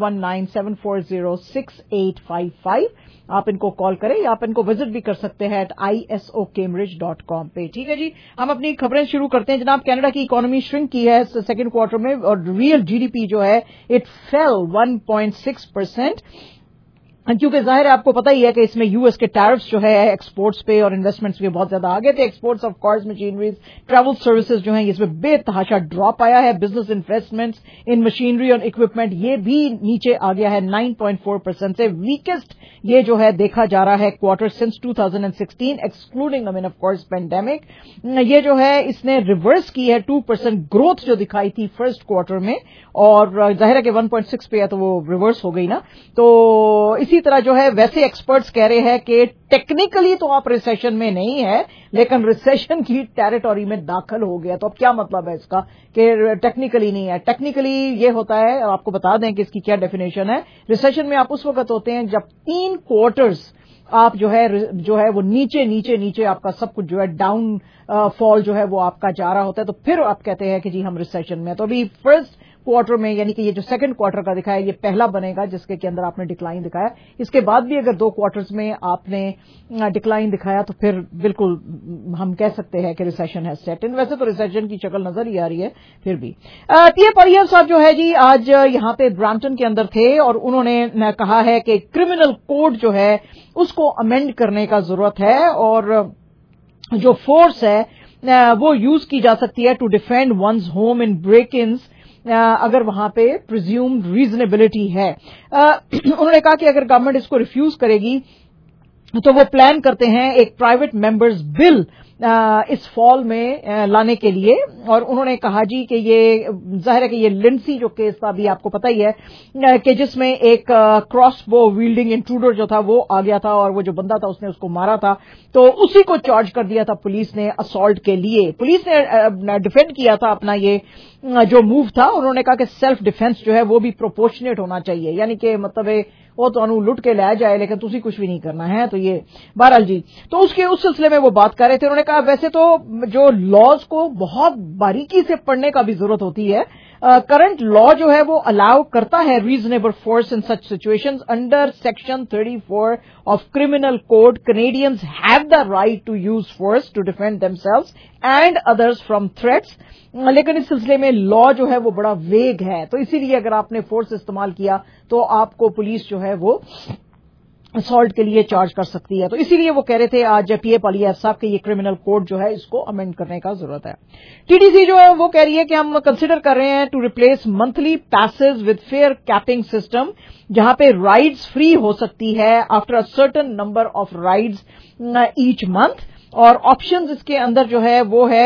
S7: 1519-740-6855। आप इनको कॉल करें या आप इनको विजिट भी कर सकते हैं isocambridge.com पे। ठीक है जी, हम अपनी खबरें शुरू करते हैं। जनाब कनाडा की इकोनॉमी श्रिंक की है सेकेंड क्वार्टर में और रियल GDP जो है इट फेल 1.6%, क्योंकि जाहिर है आपको पता ही है कि इसमें यूएस के टैरिफ्स जो है एक्सपोर्ट्स पे और इन्वेस्टमेंट्स पे बहुत ज्यादा आगे थे। Exports of cars, machineries, travel services जो हैं इसमें बेतहाशा ड्रॉप आया है। बिजनेस इन्वेस्टमेंट्स इन मशीनरी और इक्विपमेंट ये भी नीचे आ गया है 9.4% से। वीकेस्ट ये जो है देखा जा रहा है quarter since 2016 excluding I mean of course pandemic. ये जो है इसने रिवर्स की है 2% ग्रोथ जो दिखाई थी फर्स्ट क्वार्टर में, और जाहिर है कि 1.6 पे है तो वो रिवर्स हो गई ना। तो इसी तरह जो है वैसे एक्सपर्ट्स कह रहे हैं कि टेक्निकली तो आप रिसेशन में नहीं है लेकिन रिसेशन की टेरिटोरी में दाखिल हो गया। तो अब क्या मतलब है इसका कि टेक्निकली नहीं है? टेक्निकली ये होता है, और आपको बता दें कि इसकी क्या डेफिनेशन है। रिसेशन में आप उस वक्त होते हैं जब 3 क्वार्टर्स आप जो है वो नीचे आपका सब कुछ जो है डाउन फॉल जो है वो आपका जा रहा होता है, तो फिर आप कहते हैं कि जी हम रिसेशन में। तो अभी फर्स्ट क्वार्टर में, यानी कि ये जो सेकंड क्वार्टर का दिखाया, ये पहला बनेगा जिसके के अंदर आपने डिक्लाइन दिखाया। इसके बाद भी अगर 2 क्वार्टर्स में आपने डिक्लाइन दिखाया तो फिर बिल्कुल हम कह सकते हैं कि रिसेशन है सेट इन। वैसे तो रिसेशन की शक्ल नजर ही आ रही है फिर भी। पीए पालिया साहब जो है जी आज यहां पे ब्रैम्पटन के अंदर थे और उन्होंने कहा है कि क्रिमिनल कोड जो है उसको अमेंड करने का जरूरत है और जो फोर्स है वो यूज की जा सकती है to defend one's home in break ins अगर वहां पे प्रिज्यूम्ड रीजनेबिलिटी है। उन्होंने कहा कि अगर गवर्नमेंट इसको रिफ्यूज करेगी तो वो प्लान करते हैं एक प्राइवेट मेंबर्स बिल इस फॉल में लाने के लिए। और उन्होंने कहा जी कि ये जाहिर है कि ये लिंडसी जो केस था अभी आपको पता ही है कि जिसमें एक क्रॉस बो वील्डिंग इंट्रूडर जो था वो आ गया था और वो जो बंदा था उसने उसको मारा था, तो उसी को चार्ज कर दिया था पुलिस ने असॉल्ट के लिए। पुलिस ने डिफेंड किया था अपना ये जो मूव था। उन्होंने कहा कि सेल्फ डिफेंस जो है वो भी प्रोपोर्शनेट होना चाहिए, यानी कि मतलब है वो तो अनु लुट के ले जाए लेकिन तुसी कुछ भी नहीं करना है। तो ये बहरहाल जी तो उसके उस सिलसिले में वो बात कर रहे थे। उन्होंने कहा वैसे तो जो लॉज को बहुत बारीकी से पढ़ने का भी जरूरत होती है। करंट लॉ जो है वो अलाउ करता है reasonable force in such situations under section 34 of criminal code. Canadians have the right to use force to defend themselves and others from threats. लेकिन इस सिलसिले में लॉ जो है वो बड़ा वेग है, तो इसीलिए अगर आपने फोर्स इस्तेमाल किया तो आपको पुलिस जो है वो असॉल्ट के लिए चार्ज कर सकती है। तो इसीलिए वो कह रहे थे आज पीए पालिया साहब के ये क्रिमिनल कोड जो है इसको अमेंड करने का जरूरत है। टीडीसी जो है वो कह रही है कि हम कंसिडर कर रहे हैं to replace monthly passes with fare capping system, जहां पे राइड्स फ्री हो सकती है after a certain number of rides each month. और ऑप्शंस इसके अंदर जो है वो है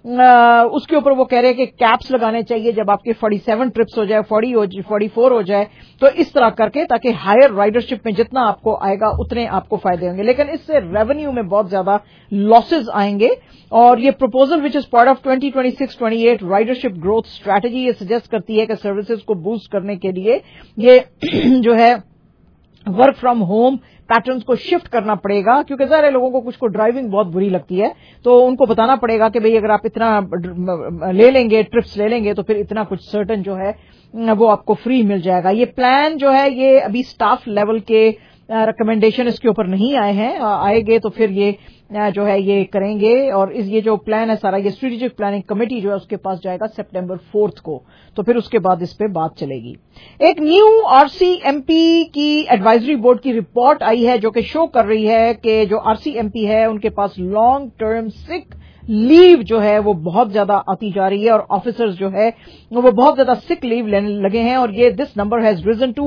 S7: उसके ऊपर वो कह रहे हैं कि कैप्स लगाने चाहिए जब आपके 47 ट्रिप्स हो जाए, 44 हो जाए, तो इस तरह करके ताकि हायर राइडरशिप में जितना आपको आएगा उतने आपको फायदे होंगे। लेकिन इससे रेवेन्यू में बहुत ज्यादा लॉसेज आएंगे। और ये proposal which is part of 2026-28 ridership growth strategy ये सजेस्ट करती है कि सर्विसेज को बूस्ट करने के लिए ये जो है वर्क फ्रॉम होम पैटर्न्स को शिफ्ट करना पड़ेगा, क्योंकि ज़ाहिर है लोगों को कुछ को ड्राइविंग बहुत बुरी लगती है, तो उनको बताना पड़ेगा कि भाई अगर आप इतना ले लेंगे, ट्रिप्स ले लेंगे, तो फिर इतना कुछ सर्टन जो है वो आपको फ्री मिल जाएगा। ये प्लान जो है ये अभी स्टाफ लेवल के रिकमेंडेशन इसके ऊपर नहीं आए हैं, आएंगे तो फिर ये जो है ये करेंगे। और ये जो प्लान है सारा, ये स्ट्रेटेजिक प्लानिंग कमेटी जो है उसके पास जाएगा सितंबर 4 को, तो फिर उसके बाद इस पे बात चलेगी। एक न्यू आरसीएमपी की एडवाइजरी बोर्ड की रिपोर्ट आई है जो कि शो कर रही है कि जो आरसीएमपी है उनके पास लॉन्ग टर्म सिक लीव जो है वो बहुत ज्यादा आती जा रही है और ऑफिसर्स जो है वो बहुत ज्यादा सिक लीव लेने लगे हैं। और ये this number has risen to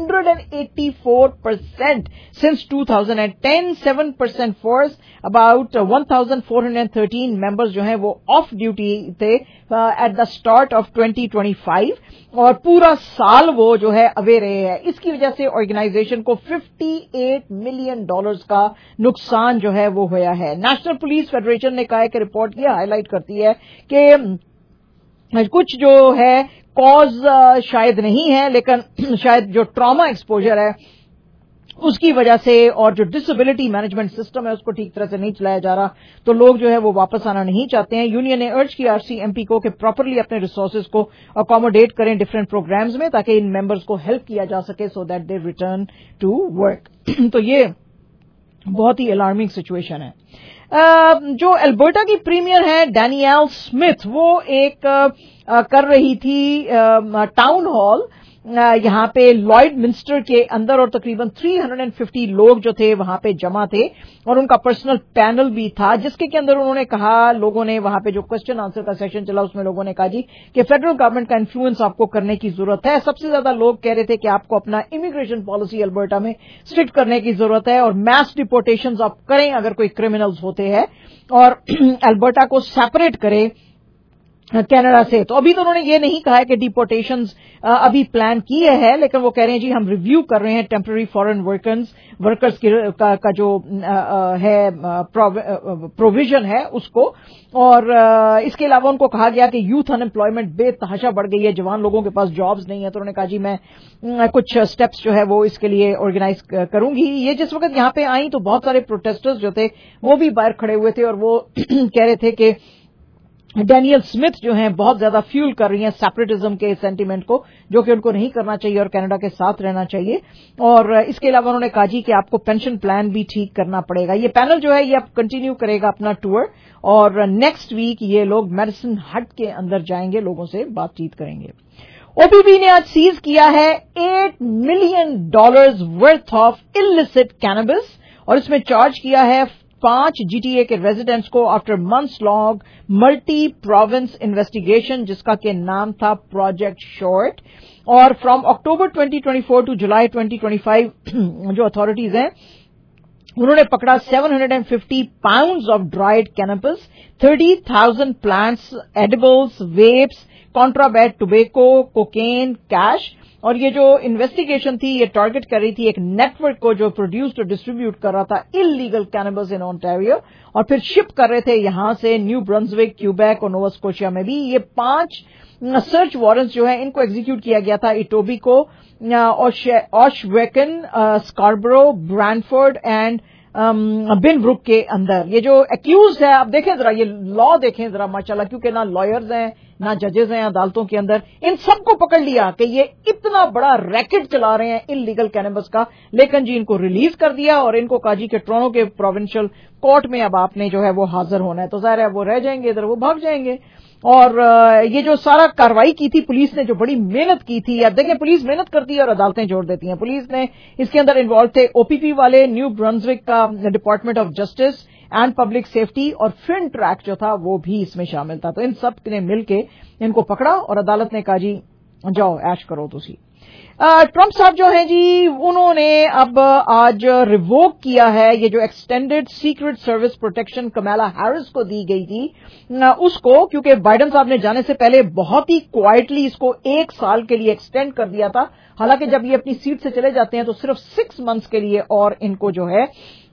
S7: 184% since 2010, 7% force. About 1413 members जो हैं वो ऑफ ड्यूटी थे एट द स्टार्ट ऑफ 2025 और पूरा साल वो जो है अवे रहे हैं। इसकी वजह से ऑर्गेनाइजेशन को $58 मिलियन का नुकसान जो है वो हुआ है। नेशनल पुलिस फेडरेशन ने कहा है कि रिपोर्ट ये हाईलाइट करती है कि कुछ जो है कॉज शायद नहीं है, लेकिन शायद जो ट्रॉमा एक्सपोजर है उसकी वजह से और जो डिसेबिलिटी मैनेजमेंट सिस्टम है उसको ठीक तरह से नहीं चलाया जा रहा, तो लोग जो है वो वापस आना नहीं चाहते हैं। यूनियन ने अर्ज किया आरसीएमपी को कि प्रॉपरली अपने रिसोर्सेज को अकोमोडेट करें डिफरेंट प्रोग्राम्स में ताकि इन मेंबर्स को हेल्प किया जा सके so that they return to work. तो ये बहुत ही अलार्मिंग सिचुएशन है। जो अल्बर्टा की प्रीमियर है डैनियल स्मिथ, वो एक कर रही थी टाउन हॉल यहां पे लॉयड मिंस्टर के अंदर और तकरीबन 350 लोग जो थे वहां पे जमा थे और उनका पर्सनल पैनल भी था, जिसके के अंदर उन्होंने कहा, लोगों ने वहां पे जो क्वेश्चन आंसर का सेशन चला उसमें लोगों ने कहा जी कि फेडरल गवर्नमेंट का इन्फ्लुएंस आपको करने की जरूरत है। सबसे ज्यादा लोग कह रहे थे कि आपको अपना इमिग्रेशन पॉलिसी अल्बर्टा में स्ट्रिक्ट करने की जरूरत है और मैस डिपोर्टेशन आप करें अगर कोई क्रिमिनल्स होते हैं और अल्बर्टा को सेपरेट करें कनाडा से। तो अभी तो उन्होंने ये नहीं कहा है कि डिपोर्टेशंस अभी प्लान किए हैं, लेकिन वो कह रहे हैं जी हम रिव्यू कर रहे हैं टेम्पररी फॉरेन वर्कर्स का जो है प्रोविजन है उसको। और इसके अलावा उनको कहा गया कि यूथ अनएम्प्लॉयमेंट बेतहाशा बढ़ गई है, जवान लोगों के पास जॉब्स नहीं है। तो उन्होंने कहा जी मैं कुछ स्टेप्स जो है वो इसके लिए ऑर्गेनाइज करूंगी। ये जिस वक्त यहां पे आई तो बहुत सारे प्रोटेस्टर्स जो थे वो भी बाहर खड़े हुए थे और वो कह रहे थे कि डैनियल स्मिथ जो हैं बहुत ज्यादा फ्यूल कर रही हैं सेपरेटिज्म के सेंटीमेंट को, जो कि उनको नहीं करना चाहिए और कनाडा के साथ रहना चाहिए। और इसके अलावा उन्होंने कहा जी कि आपको पेंशन प्लान भी ठीक करना पड़ेगा। ये पैनल जो है ये अब कंटिन्यू करेगा अपना टूर और नेक्स्ट वीक ये लोग मेडिसिन हट के अंदर जाएंगे, लोगों से बातचीत करेंगे। ओपीपी ने आज सीज किया है $8 million worth of illicit cannabis और इसमें चार्ज किया है 5 जीटीए के रेजिडेंट्स को after months long multi province investigation जिसका के नाम था प्रोजेक्ट शॉर्ट। और फ्रॉम अक्टूबर 2024 टू जुलाई 2025 जो अथॉरिटीज हैं उन्होंने पकड़ा 750 pounds of dried cannabis, 30,000 plants, edibles, vapes, contraband tobacco, cocaine, cash. और ये जो इन्वेस्टिगेशन थी ये टारगेट कर रही थी एक नेटवर्क को जो प्रोड्यूस्ड और डिस्ट्रीब्यूट कर रहा था इल्लीगल कैनबिस इन ओंटारियो और फिर शिप कर रहे थे यहां से न्यू ब्रंसविक, क्यूबेक और नोवा स्कोशिया में भी। ये 5 सर्च वारंट्स जो है इनको एग्जीक्यूट किया गया था इटोबी को, ऑशवेकन, स्कार्बरो, ब्रैनफोर्ड एंड बिनब्रुक के अंदर। ये जो एक्यूज है आप देखें जरा, ये लॉ देखें जरा माशाल्लाह, क्योंकि ना लॉयर्स हैं ना जजेस हैं अदालतों के अंदर, इन सबको पकड़ लिया कि ये इतना बड़ा रैकेट चला रहे हैं इल्लीगल कैनबिस का। लेकिन जी इनको रिलीज कर दिया और इनको कहा जी के टोरंटो के प्रोविंशियल कोर्ट में अब आपने जो है वो हाजिर होना है। तो जाहिर है वो रह जाएंगे इधर, वो भाग जाएंगे। और ये जो सारा कार्रवाई की थी पुलिस ने, जो बड़ी मेहनत की थी, अब देखें पुलिस मेहनत करती है और अदालतें जोड़ देती हैं। पुलिस ने इसके अंदर इन्वॉल्व थे ओपीपी वाले, न्यू ब्रंसविक का department of justice and public safety और फिन ट्रैक जो था वो भी इसमें शामिल था। तो इन सब ने मिलके इनको पकड़ा और अदालत ने कहा जी जाओ ऐश करो तुसी। ट्रंप साहब जो हैं जी उन्होंने अब आज रिवोक किया है ये जो extended secret service protection Kamala Harris को दी गई थी उसको, क्योंकि बाइडेन साहब ने जाने से पहले बहुत ही क्वाइटली इसको 1 साल के लिए एक्सटेंड कर दिया था। हालांकि जब ये अपनी सीट से चले जाते हैं तो सिर्फ 6 मंथ्स के लिए और इनको जो है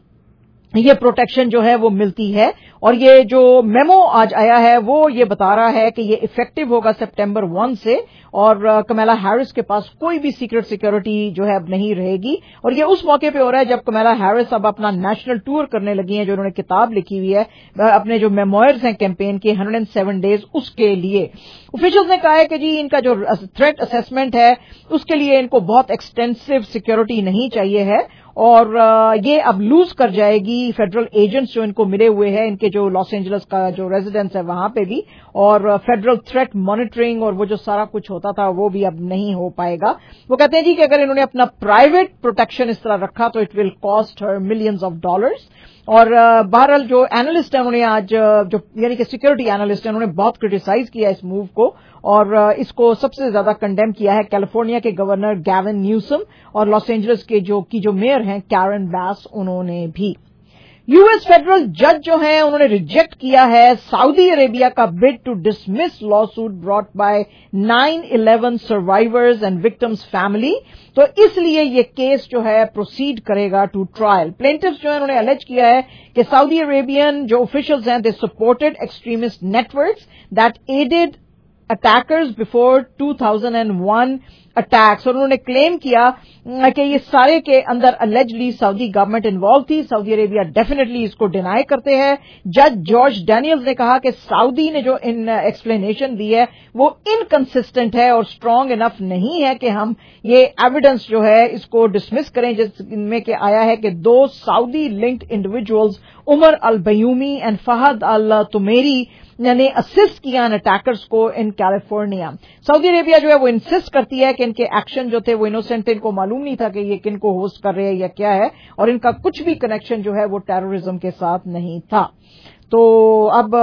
S7: ये प्रोटेक्शन जो है वो मिलती है। और ये जो मेमो आज आया है वो ये बता रहा है कि ये इफेक्टिव होगा सितंबर 1 से और कमला हैरिस के पास कोई भी सीक्रेट सिक्योरिटी जो है अब नहीं रहेगी। और ये उस मौके पे हो रहा है जब कमला हैरिस अब अपना नेशनल टूर करने लगी हैं, जो उन्होंने किताब लिखी हुई है अपने जो मेमोयर्स हैं कैंपेन के 107 डेज, उसके लिए ऑफिशियल्स ने कहा है कि जी इनका जो थ्रेट असेसमेंट है उसके लिए इनको बहुत एक्सटेंसिव सिक्योरिटी नहीं चाहिए है और ये अब लूज कर जाएगी फेडरल एजेंट्स जो इनको मिले हुए हैं, इनके जो लॉस एंजलिस का जो रेजिडेंस है वहां पे भी, और फेडरल थ्रेट मॉनिटरिंग और वो जो सारा कुछ होता था वो भी अब नहीं हो पाएगा। वो कहते हैं जी कि अगर इन्होंने अपना प्राइवेट प्रोटेक्शन इस तरह रखा तो it will cost her millions of dollars. और बहरहाल जो एनालिस्ट है उन्होंने आज जो यानी कि सिक्योरिटी एनालिस्ट है उन्होंने बहुत क्रिटिसाइज किया इस मूव को और इसको सबसे ज्यादा कंडेम किया है कैलिफोर्निया के गवर्नर गैविन न्यूसम और लॉस एंजलिस के जो मेयर हैं कैरन बास, उन्होंने भी। यूएस फेडरल जज जो हैं उन्होंने रिजेक्ट किया है सऊदी अरेबिया का bid to dismiss lawsuit brought by 9/11 survivors and victims family. तो इसलिए ये केस जो है प्रोसीड करेगा टू ट्रायल। प्लेंटिफ्स जो है उन्होंने अलेज किया है कि सऊदी अरेबियन जो ऑफिशियल्स हैं they supported extremist networks that aided attackers before 2001 attacks. और उन्होंने क्लेम किया कि ये सारे के अंदर अलेजली सऊदी गवर्नमेंट इन्वॉल्व थी। सऊदी अरेबिया डेफिनेटली इसको डिनाई करते हैं। जज जॉर्ज डैनियल्स ने कहा कि सऊदी ने जो इन एक्सप्लेनेशन दी है वो इनकंसिस्टेंट है और स्ट्रांग इनफ नहीं है कि हम ये एविडेंस जो है इसको डिसमिस करें, जिसमें कि आया है कि 2 Saudi linked individuals Omar al Bayoumi and Fahad al Thumairy ने असिस्ट किया इन अटैकर्स को इन कैलिफोर्निया। सऊदी अरेबिया जो है वो इंसिस्ट करती है कि इनके एक्शन जो थे वो इनोसेंट थे, इनको मालूम नहीं था कि ये किन को होस्ट कर रहे हैं या क्या है, और इनका कुछ भी कनेक्शन जो है वो टेररिज्म के साथ नहीं था। तो अब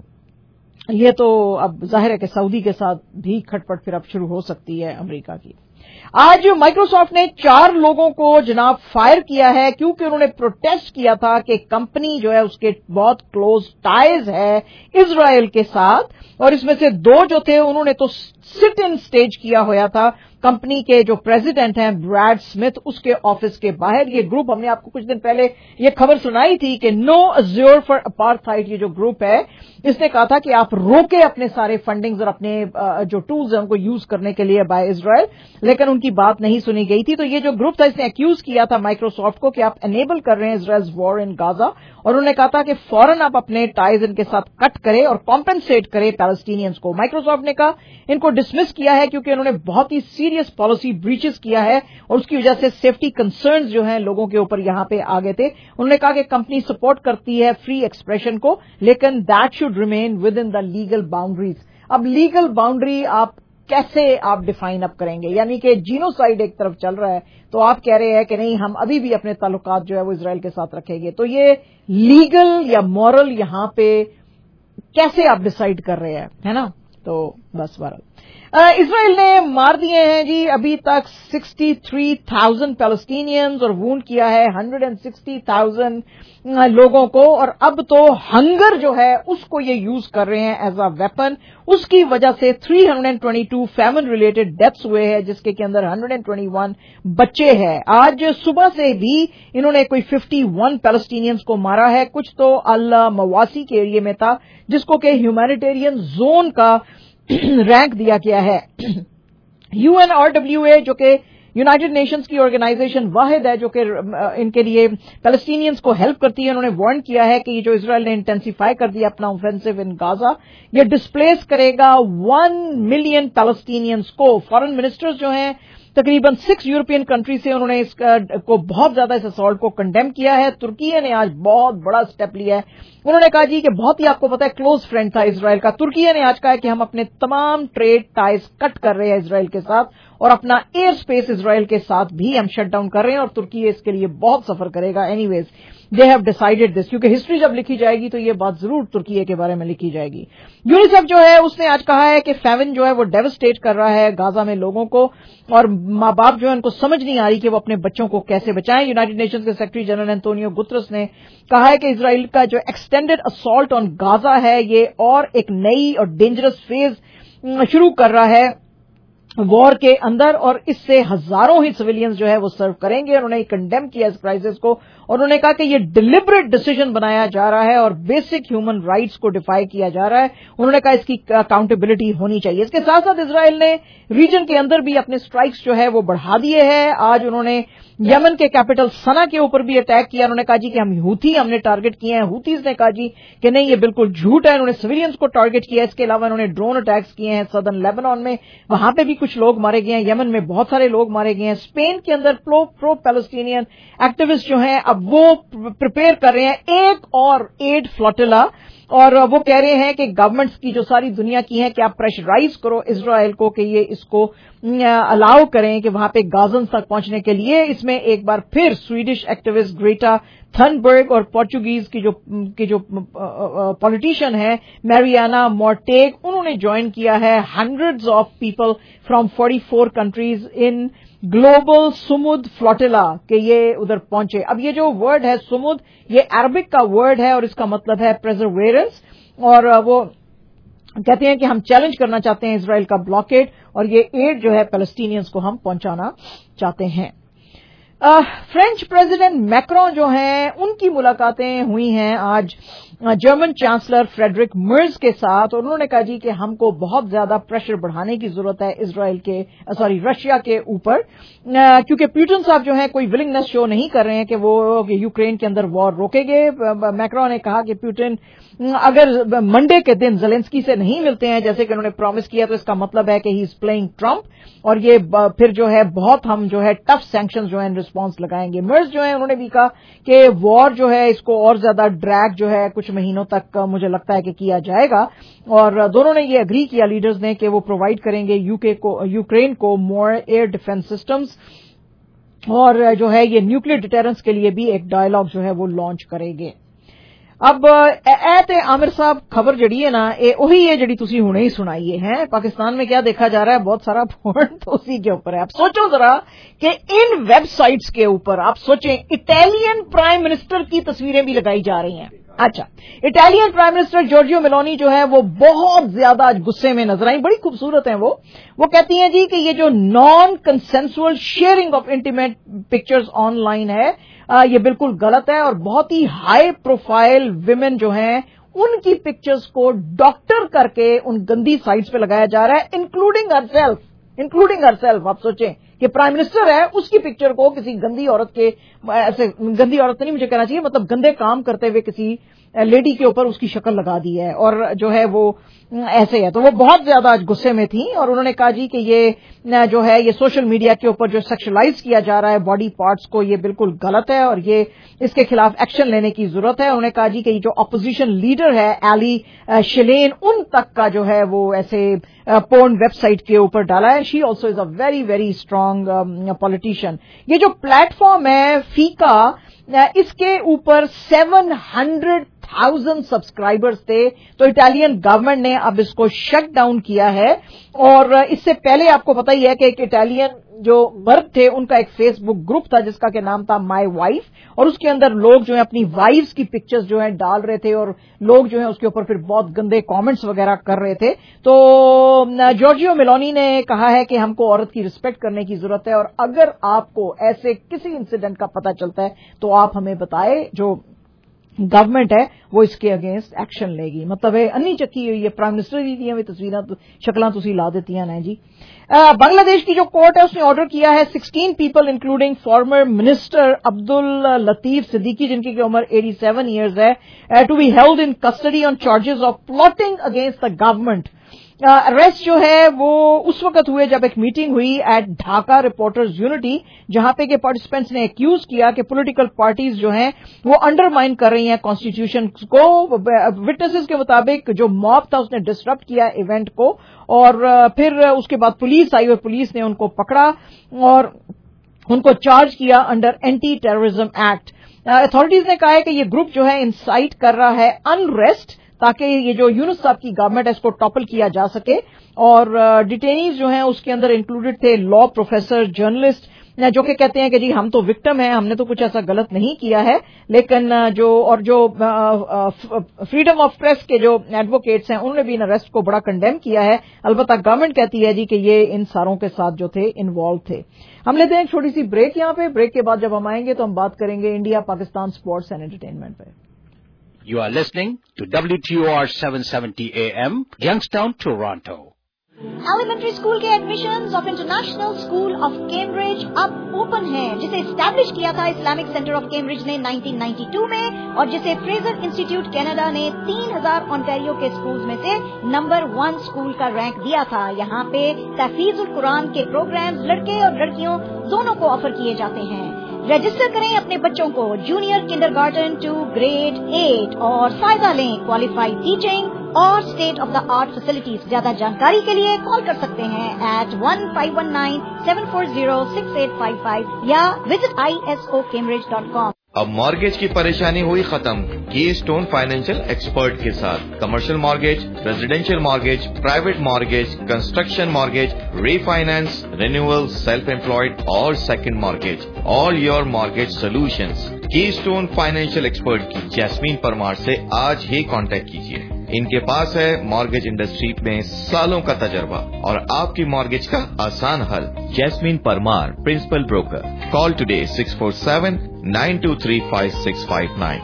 S7: ये तो अब जाहिर है कि सऊदी के साथ भी खटपट फिर अब शुरू हो सकती है अमेरिका की। आज माइक्रोसॉफ्ट ने 4 लोगों को जनाब फायर किया है क्योंकि उन्होंने प्रोटेस्ट किया था कि कंपनी जो है उसके बहुत क्लोज टाइज है इजराइल के साथ, और इसमें से 2 जो थे उन्होंने तो सिट इन स्टेज किया हुआ था कंपनी के जो प्रेसिडेंट हैं ब्रैड स्मिथ उसके ऑफिस के बाहर। ये ग्रुप हमने आपको कुछ दिन पहले ये खबर सुनाई थी कि नो अज्योर फॉर अपार्थाइड, ये जो ग्रुप है इसने कहा था कि आप रोके अपने सारे फंडिंग्स और अपने जो टूल्स हैं उनको यूज करने के लिए बाय इजराइल, लेकिन उनकी बात नहीं सुनी गई थी। तो ये जो ग्रुप था इसने एक्यूज किया था माइक्रोसॉफ्ट को कि आप एनेबल कर रहे हैं इजराइल्स वॉर इन गाजा, और उन्होंने कहा था कि फौरन आप अपने टाइज इनके साथ कट करें और कॉम्पेंसेट करें पैलेस्टीनियंस को। माइक्रोसॉफ्ट ने कहा इनको डिसमिस किया है क्योंकि उन्होंने बहुत ही सीरियस पॉलिसी ब्रीचेस किया है और उसकी वजह से सेफ्टी कंसर्न्स जो हैं लोगों के ऊपर यहां पे आ गए थे। उन्होंने कहा कि कंपनी सपोर्ट करती है फ्री एक्सप्रेशन को, लेकिन that should remain within the legal boundaries. अब लीगल बाउंड्री आप कैसे आप डिफाइन अप करेंगे, यानी कि जीनोसाइड एक तरफ चल रहा है तो आप कह रहे हैं कि नहीं हम अभी भी अपने ताल्लुकात जो है वो इजराइल के साथ रखेंगे, तो ये लीगल या मॉरल यहां पे कैसे आप डिसाइड कर रहे हैं, है ना। तो बस बहरहाल इजराइल ने मार दिए हैं जी अभी तक 63,000 पैलेस्टीनियंस और वूंड किया है 160,000 लोगों को, और अब तो हंगर जो है उसको ये यूज कर रहे हैं एज अ वेपन। उसकी वजह से 322 फैमिन रिलेटेड डेथ्स हुए हैं जिसके के अंदर 121 बच्चे हैं। आज सुबह से भी इन्होंने कोई 51 पैलेस्टीनियंस को मारा है, कुछ तो अल मवासी के एरिया में था जिसको कि ह्यूमैनिटेरियन जोन का रैंक दिया गया है। UNRWA जो कि यूनाइटेड नेशंस की ऑर्गेनाइजेशन वाहिद है जो कि इनके लिए पैलेस्टीनियंस को हेल्प करती है, उन्होंने वार्न किया है कि ये जो इजराइल ने इंटेंसिफाई कर दिया अपना ऑफेंसिव इन गाजा, ये डिस्प्लेस करेगा 1 मिलियन पैलेस्टीनियंस को। फॉरेन मिनिस्टर्स जो हैं तकरीबन 6 यूरोपियन कंट्री से उन्होंने इसको बहुत ज्यादा इस असॉल्ट को कंडेम किया है। तुर्की ने आज बहुत बड़ा स्टेप लिया है। उन्होंने कहा जी कि बहुत ही आपको पता है क्लोज फ्रेंड था इजराइल का। तुर्की ने आज कहा कि हम अपने तमाम ट्रेड टाइज कट कर रहे हैं इजराइल के साथ और अपना एयर स्पेस इजराइल के साथ भी हम शट डाउन कर रहे हैं और तुर्की इसके लिए बहुत सफर करेगा। Anyways they have decided this, क्योंकि हिस्ट्री जब लिखी जाएगी तो ये बात जरूर तुर्की के बारे में लिखी जाएगी। यूनिसेफ जो है उसने आज कहा है कि फैमिन जो है वो डेवस्टेट कर रहा है गाजा में लोगों को, और माँ बाप जो है उनको समझ नहीं आ रही कि वो अपने बच्चों को कैसे बचाएं। यूनाइटेड नेशंस के सेक्रेटरी जनरल एंटोनियो गुतरस ने कहा है कि इजराइल का जो एक्सटेंडेड असॉल्ट ऑन गाजा है ये और एक नई और डेंजरस फेज शुरू कर रहा है वॉर के अंदर, और इससे हजारों ही सिविलियंस जो है वो सर्व करेंगे। उन्होंने कंडेम किया इस क्राइसिस को और उन्होंने कहा कि ये डिलिबरेट डिसीजन बनाया जा रहा है और बेसिक ह्यूमन राइट्स को डिफाई किया जा रहा है। उन्होंने कहा इसकी अकाउंटेबिलिटी होनी चाहिए। इसके साथ साथ इजराइल ने रीजन के अंदर भी अपने स्ट्राइक्स जो है वो बढ़ा दिए हैं। आज उन्होंने यमन के कैपिटल सना के ऊपर भी अटैक किया। उन्होंने कहा जी कि हम हूथी हमने टारगेट किए हैं। हूथीज ने कहा जी कि नहीं ये बिल्कुल झूठ है, उन्होंने सिविलियंस को टारगेट किया। इसके अलावा उन्होंने ड्रोन अटैक्स किए हैं सदर्न लेबनान में, वहां पे भी कुछ लोग मारे गए हैं। यमन में बहुत सारे लोग मारे गए हैं। स्पेन के अंदर प्रो पैलेस्टीनियन एक्टिविस्ट जो हैं अब वो प्रिपेयर कर रहे हैं एक और एड फ्लोटिला, और वो कह रहे हैं कि गवर्नमेंट्स की जो सारी दुनिया की हैं कि आप प्रेशराइज करो इजराइल को कि ये इसको अलाउ करें कि वहां पे गाजन तक पहुंचने के लिए। इसमें एक बार फिर स्वीडिश एक्टिविस्ट ग्रेटा थनबर्ग और पोर्चुगीज की जो पॉलिटिशियन है मैरियाना मोर्टेग, उन्होंने ज्वाइन किया है। Hundreds of people from 44 countries in global Sumud flotilla के ये उधर पहुंचे। अब ये जो वर्ड है सुमुद, ये अरबिक का वर्ड है और इसका मतलब है प्रेजर्वेरेंस, और वो कहते हैं कि हम चैलेंज करना चाहते हैं इजराइल का ब्लॉकेड, और ये एड जो है पैलेस्टीनियंस को हम पहुंचाना चाहते हैं। फ्रेंच प्रेसिडेंट मैक्रोन जो हैं उनकी मुलाकातें हुई हैं आज जर्मन चांसलर फ्रेडरिक मर्ज के साथ, और उन्होंने कहा जी कि हमको बहुत ज्यादा प्रेशर बढ़ाने की जरूरत है रशिया के ऊपर, क्योंकि पुतिन साहब जो हैं कोई विलिंगनेस शो नहीं कर रहे हैं कि वो यूक्रेन के अंदर वॉर रोकेंगे। मैक्रोन ने कहा कि पुतिन अगर मंडे के दिन जेलेंस्की से नहीं मिलते हैं जैसे कि उन्होंने प्रॉमिस किया तो इसका मतलब है कि ही इज प्लेइंग ट्रम्प, और ये फिर जो है बहुत हम जो है टफ सैंक्शंस जो है रिस्पांस लगाएंगे। मर्ज जो है उन्होंने भी कहा कि वॉर जो है इसको और ज्यादा ड्रैग जो है कुछ महीनों तक मुझे लगता है कि किया जाएगा, और दोनों ने ये अग्री किया लीडर्स ने कि वो प्रोवाइड करेंगे यूक्रेन को मोर एयर डिफेंस सिस्टम्स, और जो है ये न्यूक्लियर डिटेरेंस के लिए भी एक डायलॉग जो है वो लॉन्च करेंगे। अब ए ते आमिर साहब खबर जड़ी है ना ये वही है जड़ी तुसी हुणे ही सुनाई है। पाकिस्तान में क्या देखा जा रहा है, बहुत सारा फोन तो उसी के ऊपर है। आप सोचो जरा कि इन वेबसाइट्स के ऊपर आप सोचें इटालियन प्राइम मिनिस्टर की तस्वीरें भी लगाई जा रही हैं। अच्छा, Italian prime minister Giorgia Meloni जो है वो बहुत ज्यादा आज गुस्से में नजर आई, बड़ी खूबसूरत हैं वो कहती हैं जी कि ये जो non consensual sharing of intimate pictures online है ये बिल्कुल गलत है और बहुत ही हाई प्रोफाइल विमेन जो हैं उनकी पिक्चर्स को डॉक्टर करके उन गंदी साइट्स पे लगाया जा रहा है, इंक्लूडिंग हरसेल्फ। आप सोचें कि प्राइम मिनिस्टर है, उसकी पिक्चर को किसी गंदी औरत के, ऐसे गंदी औरत तो नहीं मुझे कहना चाहिए, मतलब गंदे काम करते हुए किसी लेडी के ऊपर उसकी शक्ल लगा दी है और जो है वो ऐसे है। तो वो बहुत ज्यादा आज गुस्से में थी और उन्होंने कहा जी कि ये जो है ये सोशल मीडिया के ऊपर जो सेक्सुअलाइज किया जा रहा है बॉडी पार्ट्स को, ये बिल्कुल गलत है और ये इसके खिलाफ एक्शन लेने की जरूरत है। उन्होंने कहा जी कि जो अपोजिशन लीडर है एली शिलेन, उन तक का जो है वो ऐसे पोर्न वेबसाइट के ऊपर डाला है। She also is a very very strong politician. ये जो प्लेटफॉर्म है फीका, इसके ऊपर 700,000 सब्सक्राइबर्स थे, तो इटालियन गवर्नमेंट ने अब इसको शट डाउन किया है। और इससे पहले आपको पता ही है कि एक इटालियन जो मर्द थे उनका एक फेसबुक ग्रुप था जिसका के नाम था माय वाइफ, और उसके अंदर लोग जो है अपनी वाइफ्स की पिक्चर्स जो है डाल रहे थे और लोग जो है उसके ऊपर फिर बहुत गंदे कमेंट्स वगैरह कर रहे थे। तो जॉर्जियो मेलोनी ने कहा है कि हमको औरत की रिस्पेक्ट करने की जरूरत है और अगर आपको ऐसे किसी इंसिडेंट का पता चलता है तो आप हमें बताएं, जो गवर्नमेंट है वो इसके अगेंस्ट एक्शन लेगी। मतलब है अन्नी चक्की हुई है, प्राइम मिनिस्टर दी हुई तस्वीरें शक्लां तुसी ला देती हैं जी। बांग्लादेश की जो कोर्ट है उसने ऑर्डर किया है 16 people including former minister Abdul Latif Siddiqui, जिनकी की उम्र 87 ईयर्स है, to be held in custody on charges of plotting against the government. Arrest जो है वो उस वक्त हुए जब एक मीटिंग हुई एट ढाका रिपोर्टर्स यूनिटी, जहां पे के पार्टिसिपेंट्स ने एक्यूज किया कि पॉलिटिकल पार्टीज जो हैं वो अंडरमाइन कर रही हैं कॉन्स्टिट्यूशन को। विटनेसेस के मुताबिक जो मॉब था उसने डिसरप्ट किया इवेंट को और फिर उसके बाद पुलिस आई और पुलिस ने उनको पकड़ा और उनको चार्ज किया under anti terrorism act. Authorities ने कहा है कि ये ग्रुप जो है इंसाइट कर रहा है अनरेस्ट ताकि ये जो यूनुस साहब की गवर्नमेंट है इसको टॉपल किया जा सके। और डिटेनीज जो हैं उसके अंदर इंक्लूडेड थे लॉ प्रोफेसर, जर्नलिस्ट, जो कि कहते हैं कि जी हम तो विक्टिम हैं, हमने तो कुछ ऐसा गलत नहीं किया है, लेकिन जो फ्रीडम ऑफ प्रेस के जो एडवोकेट्स हैं उन्होंने भी इन अरेस्ट को बड़ा कंडेम किया है। अलबत्ता गवर्नमेंट कहती है जी कि ये इन सारों के साथ जो थे इन्वॉल्व थे। हम लेते हैं एक छोटी सी ब्रेक यहाँ पे। ब्रेक के बाद जब हम आएंगे तो हम बात करेंगे India Pakistan sports and entertainment पे।
S20: You are listening to WTOR 770 AM, Youngstown, Toronto.
S21: Elementary school के admissions of international school of Cambridge अब ओपन है, जिसे एस्टैब्लिश किया था इस्लामिक सेंटर ऑफ कैम्ब्रिज ने 1992 में और जिसे फ्रेजर इंस्टीट्यूट कनाडा ने 3000 ओंटारियो के स्कूल्स में से नंबर 1 स्कूल का रैंक दिया था। यहाँ पे तहफीजुल कुरान के प्रोग्राम्स लड़के और लड़कियों दोनों को ऑफर किए जाते हैं। रजिस्टर करें अपने बच्चों को जूनियर किंडरगार्टन टू ग्रेड 8 और फायदा लें क्वालिफाइड टीचिंग और state of the art facilities. ज्यादा जानकारी के लिए कॉल कर सकते हैं at 1519-740-6855 या विजिट isocambridge.com।
S13: अब मॉर्गेज की परेशानी हुई खत्म कीस्टोन फाइनेंशियल एक्सपर्ट के साथ। Commercial mortgage, residential mortgage, private mortgage, construction mortgage, refinance, renewal, self employed और second mortgage, all your mortgage solutions. Keystone financial expert की जैस्मीन परमार से आज ही कांटेक्ट कीजिए। इनके पास है मॉर्गेज इंडस्ट्री में सालों का तजर्बा और आपकी मॉर्गेज का आसान हल। Jasmine Parmar, principal broker. Call today 647-923-5659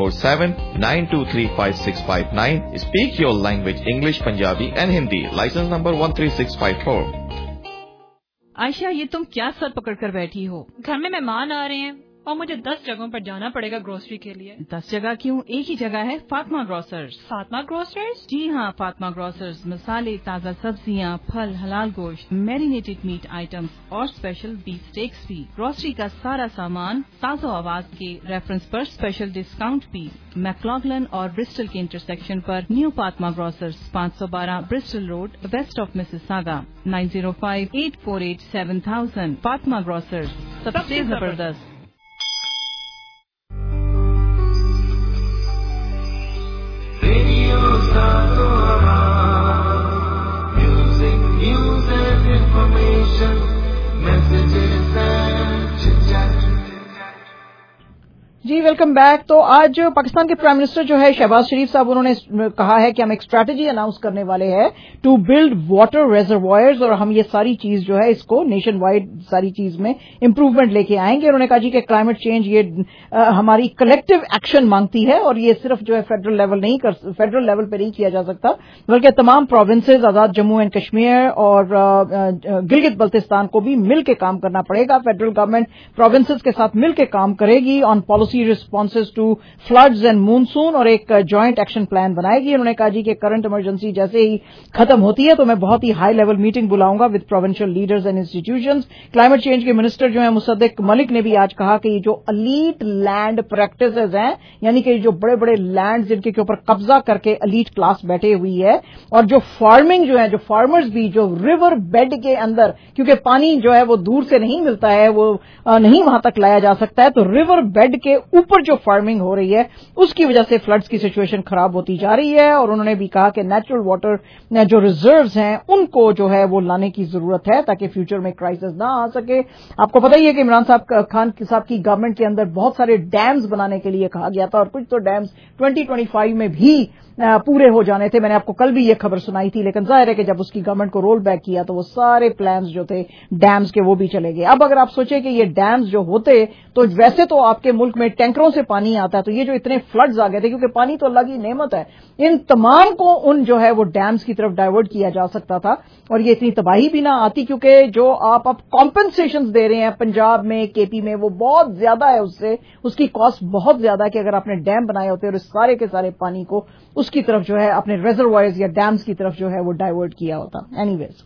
S13: 647-923-5659। Speak your language English, Punjabi and Hindi. Licence number 13654।
S22: Ayesha, ये तुम क्या सर पकड़ कर बैठी हो? घर में मेहमान आ रहे हैं और मुझे 10 जगहों पर जाना पड़ेगा ग्रोसरी के लिए। 10 जगह क्यों? एक ही जगह है, फातिमा ग्रोसर्स। फातिमा ग्रोसर्स? जी हाँ, फातिमा ग्रोसर्स मसाले, ताज़ा सब्जियाँ, फल, हलाल गोश्त, मैरिनेटेड मीट आइटम्स और स्पेशल बीफ स्टेक्स भी। ग्रोसरी का सारा सामान ताज़ा आवाज के रेफरेंस पर स्पेशल डिस्काउंट भी। मैक्लॉगलन और ब्रिस्टल के इंटरसेक्शन पर new Fatima grocers, 512 Bristol road, west of Mississauga. 9058487000। Fatima grocers, सबसे जबरदस्त।
S7: जी वेलकम बैक। तो आज पाकिस्तान के प्राइम मिनिस्टर जो है शहबाज शरीफ साहब, उन्होंने कहा है कि हम एक स्ट्रैटेजी अनाउंस करने वाले हैं टू बिल्ड वाटर रिजर्वॉयर्स, और हम ये सारी चीज जो है इसको नेशन वाइड सारी चीज में इंप्रूवमेंट लेके आएंगे। उन्होंने कहा जी कि क्लाइमेट चेंज ये हमारी कलेक्टिव एक्शन मांगती है, और ये सिर्फ जो है फेडरल लेवल पे नहीं किया जा सकता, बल्कि तमाम प्रोविंसेस, आजाद जम्मू एंड कश्मीर और गिलगित बल्तिस्तान को भी मिल के काम करना पड़ेगा। फेडरल गवर्नमेंट प्रोविंसेस के साथ मिल के काम करेगी on policy responses to floods and monsoon, और एक जॉइंट एक्शन प्लान बनाएगी। उन्होंने कहा जी कि करंट इमरजेंसी जैसे ही खत्म होती है तो मैं बहुत ही हाई लेवल मीटिंग बुलाऊंगा with provincial leaders and institutions. Climate change के मिनिस्टर जो है मुसद्दिक मलिक ने भी आज कहा कि ये जो अलीट लैंड प्रैक्टिसेस हैं, यानी कि जो बड़े बड़े लैंड जिनके के ऊपर कब्जा करके अलीट क्लास बैठे हुई है, और जो फार्मिंग जो है, जो फार्मर्स भी जो रिवर बेड के अंदर, क्योंकि पानी जो है वो दूर से नहीं मिलता है, वो नहीं वहां तक लाया जा सकता है, तो रिवर बेड के ऊपर जो फार्मिंग हो रही है उसकी वजह से फ्लड्स की सिचुएशन खराब होती जा रही है। और उन्होंने भी कहा कि नेचुरल वाटर जो रिजर्व्स हैं उनको जो है वो लाने की जरूरत है ताकि फ्यूचर में क्राइसिस ना आ सके। आपको पता ही है कि इमरान खान साहब की गवर्नमेंट के अंदर बहुत सारे डैम्स बनाने के लिए कहा गया था, और कुछ तो डैम्स 2025 में भी पूरे हो जाने थे। मैंने आपको कल भी ये खबर सुनाई थी, लेकिन जाहिर है कि जब उसकी गवर्नमेंट को रोल बैक किया तो वो सारे प्लान्स जो थे डैम्स के वो भी चले गए। अब अगर आप सोचें कि ये डैम्स जो होते, तो वैसे तो आपके मुल्क में टैंकरों से पानी आता है, तो ये जो इतने फ्लड्स आ गए थे, क्योंकि पानी तो अलग ही नेमत है, इन तमाम को उन जो है वो डैम्स की तरफ डाइवर्ट किया जा सकता था, और ये इतनी तबाही भी ना आती, क्योंकि जो आप अब कॉम्पेंसेशन दे रहे हैं पंजाब में, केपी में, वो बहुत ज्यादा है, उससे उसकी कॉस्ट बहुत ज्यादा है कि अगर आपने डैम बनाए होते और इस सारे के सारे पानी को उसकी तरफ जो है अपने रिजर्वायर्स या डैम्स की तरफ जो है वो डाइवर्ट किया होता। एनीवेज,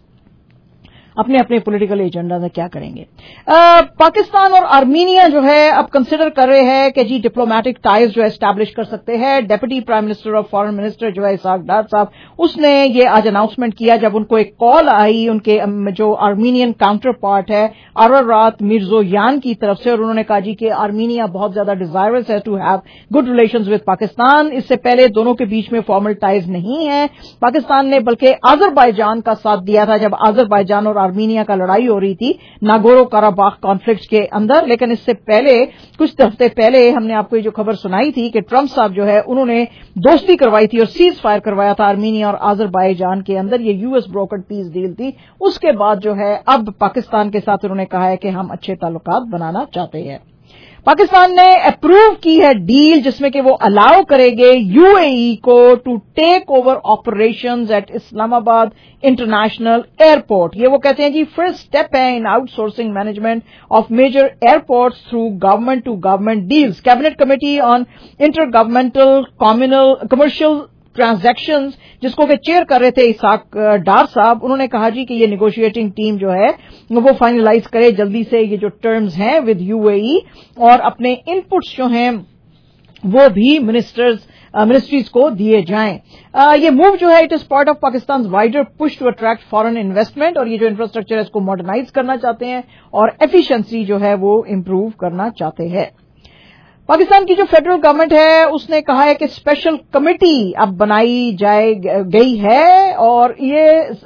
S7: अपने अपने पॉलिटिकल एजेंडा में क्या करेंगे। पाकिस्तान और आर्मीनिया जो है अब कंसिडर कर रहे हैं कि जी डिप्लोमेटिक टाइज जो है एस्टैब्लिश कर सकते हैं। डेप्यूटी प्राइम मिनिस्टर और फॉरेन मिनिस्टर जो है इसहाक डार साहब, उसने ये आज अनाउंसमेंट किया जब उनको एक कॉल आई उनके जो आर्मीनियन काउंटर पार्ट है अरारात मिर्जोयान की तरफ से, और उन्होंने कहा जी कि आर्मीनिया बहुत ज्यादा डिजायरस है to have good relations with Pakistan. इससे पहले दोनों के बीच में फॉर्मल टाइज नहीं है। पाकिस्तान ने बल्कि अजरबैजान का साथ दिया था जब अजरबैजान और आर्मीनिया का लड़ाई हो रही थी नागोरो काराबाख कॉन्फ्लिक्ट के अंदर, लेकिन इससे पहले कुछ हफ्ते पहले हमने आपको ये जो खबर सुनाई थी कि ट्रंप साहब जो है उन्होंने दोस्ती करवाई थी और सीज फायर करवाया था आर्मीनिया और अजरबैजान के अंदर। ये यूएस ब्रोकर्ड पीस डील थी। उसके बाद जो है अब पाकिस्तान के साथ उन्होंने कहा है कि हम अच्छे ताल्लुकात बनाना चाहते हैं। पाकिस्तान ने अप्रूव की है डील जिसमें कि वो अलाउ करेंगे यूएई को to take over operations at Islamabad international airport. ये वो कहते हैं जी फर्स्ट स्टेप है in outsourcing management of major airports through government to government deals. Cabinet committee on inter governmental commercial transactions जिसको वे चेयर कर रहे थे इसहाक डार साहब, उन्होंने कहा जी कि ये नेगोशिएटिंग टीम जो है वो फाइनलाइज करे जल्दी से ये जो टर्म्स हैं विद यूएई, और अपने इनपुट्स जो हैं वो भी मिनिस्ट्रीज को दिए जाएं। ये मूव जो है it is part of Pakistan wider push to attract foreign investment, और ये जो इंफ्रास्ट्रक्चर है इसको मॉडर्नाइज करना चाहते हैं और एफिशिएंसी जो है वो इम्प्रूव करना चाहते हैं। पाकिस्तान की जो फेडरल गवर्नमेंट है उसने कहा है कि स्पेशल कमेटी अब बनाई गई है और ये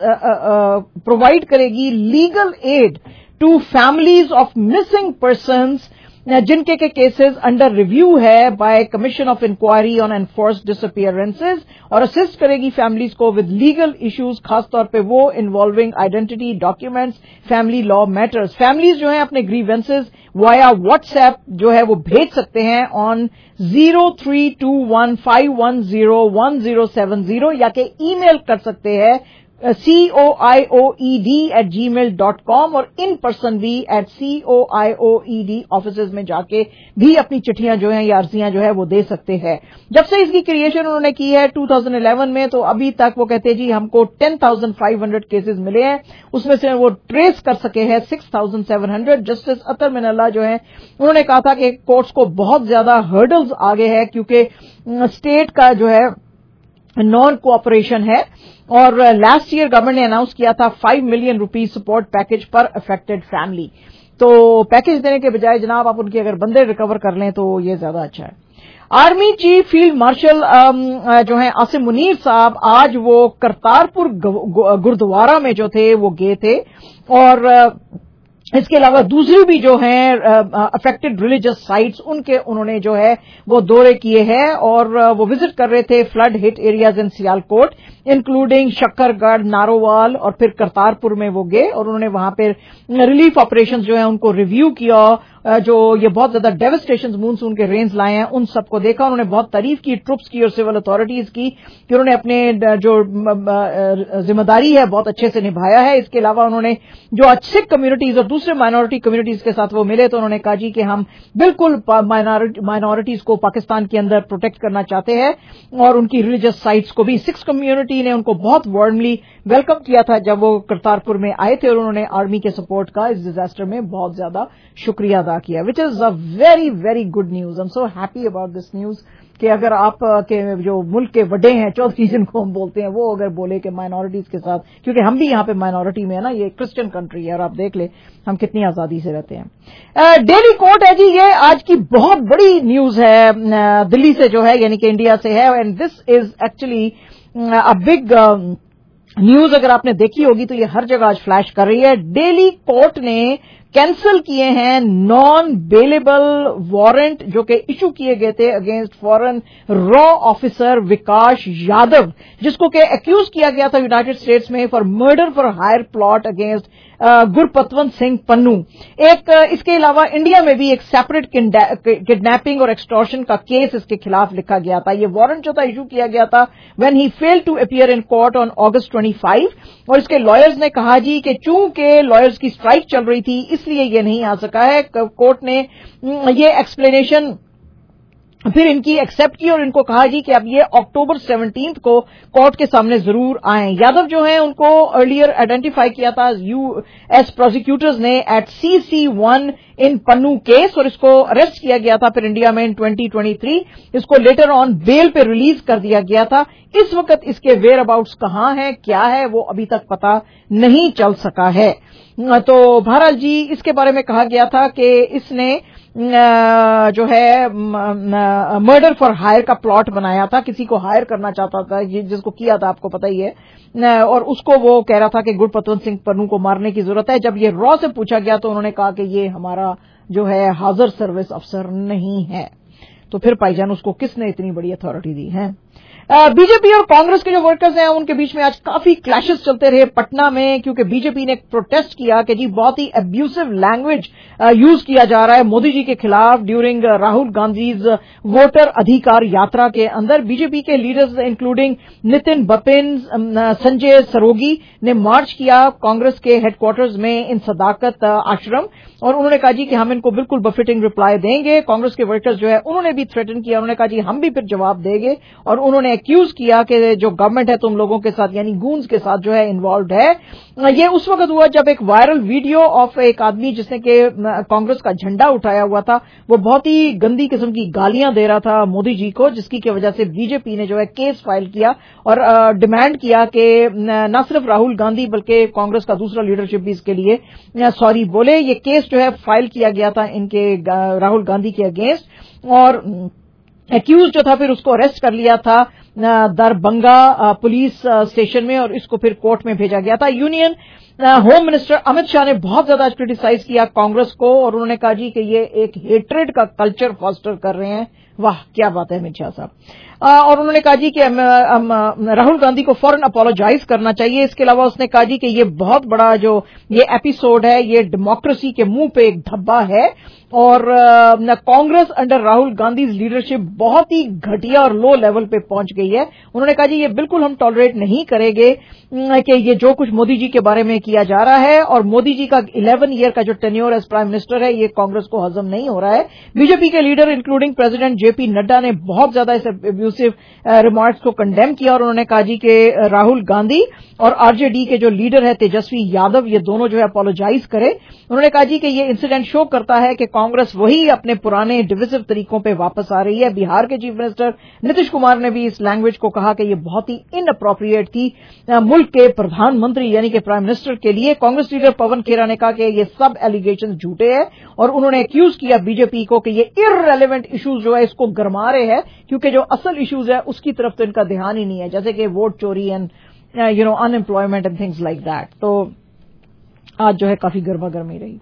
S7: प्रोवाइड करेगी legal aid to families of missing persons जिनके के केसेस अंडर रिव्यू है by commission of inquiry on enforced disappearances, और असिस्ट करेगी फैमिलीज को विद लीगल इश्यूज, खासतौर पे वो involving identity documents, family law matters. Families जो है अपने ग्रीवेंसेस वाया व्हाट्सएप जो है वो भेज सकते हैं ऑन 0321510170 या कि ईमेल कर सकते हैं COIOED@gmail.com और इन पर्सन भी at COIOED ऑफिसेज में जाके भी अपनी चिट्ठियां जो हैं या अर्जियां जो है वो दे सकते हैं। जब से इसकी क्रिएशन उन्होंने की है 2011 में, तो अभी तक वो कहते हैं जी हमको 10,500 केसेस मिले हैं, उसमें से वो ट्रेस कर सके हैं 6,700। जस्टिस अतर मिनल्ला जो है उन्होंने कहा था कि कोर्ट्स को बहुत ज्यादा हर्डल्स आगे है क्योंकि स्टेट का जो है नॉन कोऑपरेशन है, और लास्ट ईयर गवर्नमेंट ने अनाउंस किया था 5 मिलियन रुपीज सपोर्ट पैकेज पर अफेक्टेड फैमिली। तो पैकेज देने के बजाय जनाब आप उनके अगर बंदे रिकवर कर लें तो ये ज्यादा अच्छा है। आर्मी चीफ फील्ड मार्शल जो है आसिम मुनीर साहब आज वो करतारपुर गुरुद्वारा में जो थे वो गए थे और इसके अलावा दूसरी भी जो हैं अफेक्टेड रिलीजियस साइट्स उनके उन्होंने जो है वो दौरे किए हैं और वो विजिट कर रहे थे flood hit areas in Sialkot including Shakargarh, Narowal और फिर करतारपुर में वो गए और उन्होंने वहां पर रिलीफ ऑपरेशंस जो है उनको रिव्यू किया। जो ये बहुत ज्यादा डेवस्टेशन मानसून के रेंज लाए हैं उन सबको देखा। उन्होंने बहुत तारीफ की ट्रुप्स की और सिविल अथॉरिटीज की कि उन्होंने अपने जो जिम्मेदारी है बहुत अच्छे से निभाया है। इसके अलावा उन्होंने जो सिख कम्युनिटीज और दूसरे माइनॉरिटी कम्युनिटीज के साथ वो मिले तो उन्होंने कहा जी कि हम बिल्कुल माइनॉरिटीज को पाकिस्तान के अंदर प्रोटेक्ट करना चाहते हैं और उनकी रिलीजियस साइट्स को भी सिख कम्युनिटी ने उनको बहुत वार्मली वेलकम किया था जब वो करतारपुर में आए थे और उन्होंने आर्मी के सपोर्ट का इस डिजास्टर में बहुत ज्यादा शुक्रिया अदा किया, which is a very very good news. I am so happy about this news कि अगर आप के जो मुल्क के बड़े हैं चौधरी जिनको हम बोलते हैं वो अगर बोले कि माइनॉरिटीज के साथ, क्योंकि हम भी यहाँ पे माइनॉरिटी में है ना, ये क्रिश्चियन कंट्री है और आप देख ले हम कितनी आजादी से रहते हैं। डेली कोर्ट है जी, ये आज की बहुत बड़ी न्यूज है दिल्ली से जो है यानी कि इंडिया से है and this is actually a big news. अगर आपने देखी होगी तो ये हर जगह आज फ्लैश कर रही है। डेली कोर्ट ने कैंसिल किए हैं नॉन बेलेबल वारंट जो कि इशू किए गए थे अगेंस्ट फॉरेन रॉ ऑफिसर विकास यादव, जिसको कि एक्यूज किया गया था यूनाइटेड स्टेट्स में for murder for hire plot against Gurpatwant Singh Pannun. इसके अलावा इंडिया में भी एक सेपरेट किडनैपिंग और एक्सटॉर्शन का केस इसके खिलाफ लिखा गया था। ये वारंट जो था इशू किया गया था when he failed to appear in court on August 25 और इसके लॉयर्स ने कहा जी कि चूंकि लॉयर्स की स्ट्राइक चल रही थी इसलिए ये नहीं आ सका है। कोर्ट ने ये एक्सप्लेनेशन फिर इनकी एक्सेप्ट की और इनको कहा जी कि अब ये October 17 को कोर्ट के सामने जरूर आए। यादव जो है उनको अर्लियर आइडेंटिफाई किया था यूएस प्रोसिक्यूटर्स ने at CC1 in Pannu case और इसको अरेस्ट किया गया था फिर इंडिया में इन 2023। इसको लेटर ऑन बेल पे रिलीज कर दिया गया था। इस वक्त इसके वेयर अबाउट्स कहां है क्या है वो अभी तक पता नहीं चल सका है। तो बहरहाल जी इसके बारे में कहा गया था कि इसने जो है मर्डर फॉर हायर का प्लॉट बनाया था, किसी को हायर करना चाहता था जिसको किया था आपको पता ही है और उसको वो कह रहा था कि गुरपतवंत सिंह पन्नू को मारने की जरूरत है। जब ये रॉ से पूछा गया तो उन्होंने कहा कि ये हमारा जो है हाजिर सर्विस अफसर नहीं है। तो फिर भाईजान उसको किसने इतनी बड़ी अथॉरिटी दी है। बीजेपी और कांग्रेस के जो वर्कर्स हैं उनके बीच में आज काफी क्लैशेस चलते रहे पटना में, क्योंकि बीजेपी ने प्रोटेस्ट किया कि जी बहुत ही अब्यूसिव लैंग्वेज यूज किया जा रहा है मोदी जी के खिलाफ ड्यूरिंग राहुल गांधीज वोटर अधिकार यात्रा के अंदर। बीजेपी के लीडर्स इंक्लूडिंग नितिन बपिन, संजय सरोगी ने मार्च किया कांग्रेस के हेडक्वार्टर्स में इन सदाकत आश्रम और उन्होंने कहा जी कि हम इनको बिल्कुल बफिटिंग रिप्लाई देंगे। कांग्रेस के वर्कर्स जो है उन्होंने भी थ्रेटन किया, उन्होंने कहा जी हम भी फिर जवाब देंगे और उन्होंने एक्यूज किया कि जो गवर्नमेंट है तुम लोगों के साथ यानी गूंज के साथ जो है इन्वॉल्व है। ये उस वक्त हुआ जब एक वायरल वीडियो ऑफ एक आदमी जिसने कि कांग्रेस का झंडा उठाया हुआ था वो बहुत ही गंदी किस्म की गालियां दे रहा था मोदी जी को, जिसकी की वजह से बीजेपी ने जो है केस फाइल किया और डिमांड किया कि न सिर्फ राहुल गांधी बल्कि कांग्रेस का दूसरा लीडरशिप भी इसके लिए सॉरी बोले। ये केस जो है फाइल किया गया था इनके राहुल गांधी के अगेंस्ट और एक्यूज जो था फिर उसको अरेस्ट कर लिया था दरभंगा पुलिस स्टेशन में और इसको फिर कोर्ट में भेजा गया था। Union home minister Amit Shah ने बहुत ज्यादा क्रिटिसाइज किया कांग्रेस को और उन्होंने कहा जी कि ये एक हेट्रेड का कल्चर फॉस्टर कर रहे हैं। वाह क्या बात है अमित शाह साहब। और उन्होंने कहा जी कि राहुल गांधी को फौरन अपोलोजाइज करना चाहिए। इसके अलावा उसने कहा जी कि ये बहुत बड़ा जो ये एपिसोड है ये डेमोक्रेसी के मुंह पे एक धब्बा है और कांग्रेस अंडर राहुल गांधी लीडरशिप बहुत ही घटिया और लो लेवल पे पहुंच गई है। उन्होंने कहा जी ये बिल्कुल हम टॉलरेट नहीं करेंगे कि ये जो कुछ मोदी जी के बारे में किया जा रहा है और मोदी जी का 11 ईयर का जो टेन्योर एज प्राइम मिनिस्टर है ये कांग्रेस को हजम नहीं हो रहा है। बीजेपी के leader including president JP Nadda ने बहुत ज्यादा इस अब्यूसिव रिमार्क्स को कंडेम किया और उन्होंने कहा जी कि राहुल गांधी और आरजेडी के जो लीडर है तेजस्वी यादव ये दोनों जो है अपोलोजाइज करें। उन्होंने कहा जी कि ये इंसिडेंट शो करता है कि कांग्रेस वही अपने पुराने डिविसिव तरीकों पे वापस आ रही है। बिहार के चीफ मिनिस्टर नीतीश कुमार ने भी इस लैंग्वेज को कहा कि ये बहुत ही इनअप्रोप्रिएट थी मुल्क के प्रधानमंत्री यानी कि प्राइम मिनिस्टर के लिए। कांग्रेस लीडर पवन खेरा ने कहा कि ये सब एलिगेशन झूठे हैं और उन्होंने एक्यूज किया बीजेपी को कि ये इररेलेवेंट इश्यूज जो है इसको गरमा रहे हैं क्योंकि जो असल इश्यूज है उसकी तरफ तो इनका ध्यान ही नहीं है, जैसे कि वोट चोरी and unemployment and things like that. तो आज जो है काफी गर्मा गर्मी रही।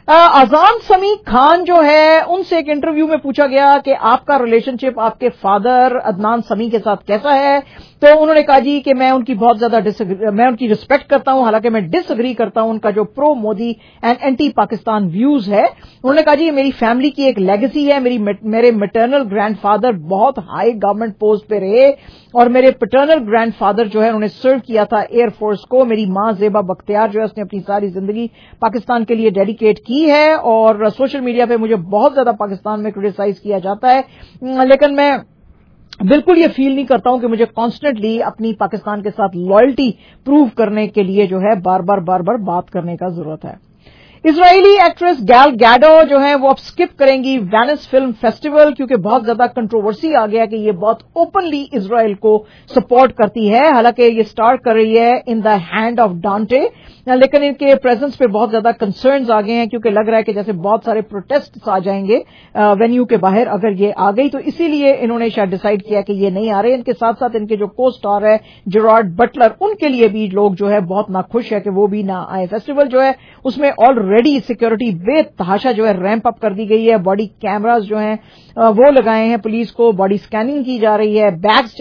S7: आजान समी खान जो है उनसे एक इंटरव्यू में पूछा गया कि आपका रिलेशनशिप आपके फादर अदनान समी के साथ कैसा है, तो उन्होंने कहा जी कि मैं उनकी बहुत ज्यादा मैं उनकी रिस्पेक्ट करता हूं, हालांकि मैं डिसएग्री करता हूं उनका जो pro Modi and anti Pakistan views है। उन्होंने कहा जी मेरी फैमिली की एक लेगेसी है, मेरे मैटरनल ग्रैंडफादर बहुत हाई गवर्नमेंट पोस्ट पे रहे और मेरे पैटर्नल ग्रैंडफादर जो है उन्होंने सर्व किया था एयरफोर्स को। मेरी मां जेबा बख्तियार जो है उसने अपनी सारी जिंदगी पाकिस्तान के लिए डेडिकेट की है और सोशल मीडिया पे मुझे बहुत ज्यादा पाकिस्तान में क्रिटिसाइज किया जाता है, लेकिन मैं बिल्कुल ये फील नहीं करता हूं कि मुझे कॉन्स्टेंटली अपनी पाकिस्तान के साथ लॉयल्टी प्रूव करने के लिए जो है बार बार बात करने का जरूरत है। इजरायली एक्ट्रेस गैल गैडो जो है वो अब स्किप करेंगी वेनिस फिल्म फेस्टिवल क्योंकि बहुत ज्यादा कंट्रोवर्सी आ गया कि ये बहुत ओपनली इजराइल को सपोर्ट करती है। हालांकि ये स्टार कर रही है इन द हैंड ऑफ डांटे, लेकिन इनके प्रेजेंस पे बहुत ज्यादा कंसर्न्स आ गए हैं क्योंकि लग रहा है कि जैसे बहुत सारे प्रोटेस्ट आ जाएंगे वेन्यू के बाहर अगर ये आ गई, तो इसीलिए इन्होंने शायद डिसाइड किया कि ये नहीं आ रहे। इनके साथ साथ इनके जो को स्टार है जेरार्ड बटलर, उनके लिए भी लोग जो है बहुत नाखुश है कि वो भी ना आए। फेस्टिवल जो है उसमें ऑलरेडी सिक्योरिटी बेतहाशा जो है रैंप अप कर दी गई है, बॉडी कैमरास जो हैं वो लगाए हैं पुलिस को, बॉडी स्कैनिंग की जा रही है, बैग्स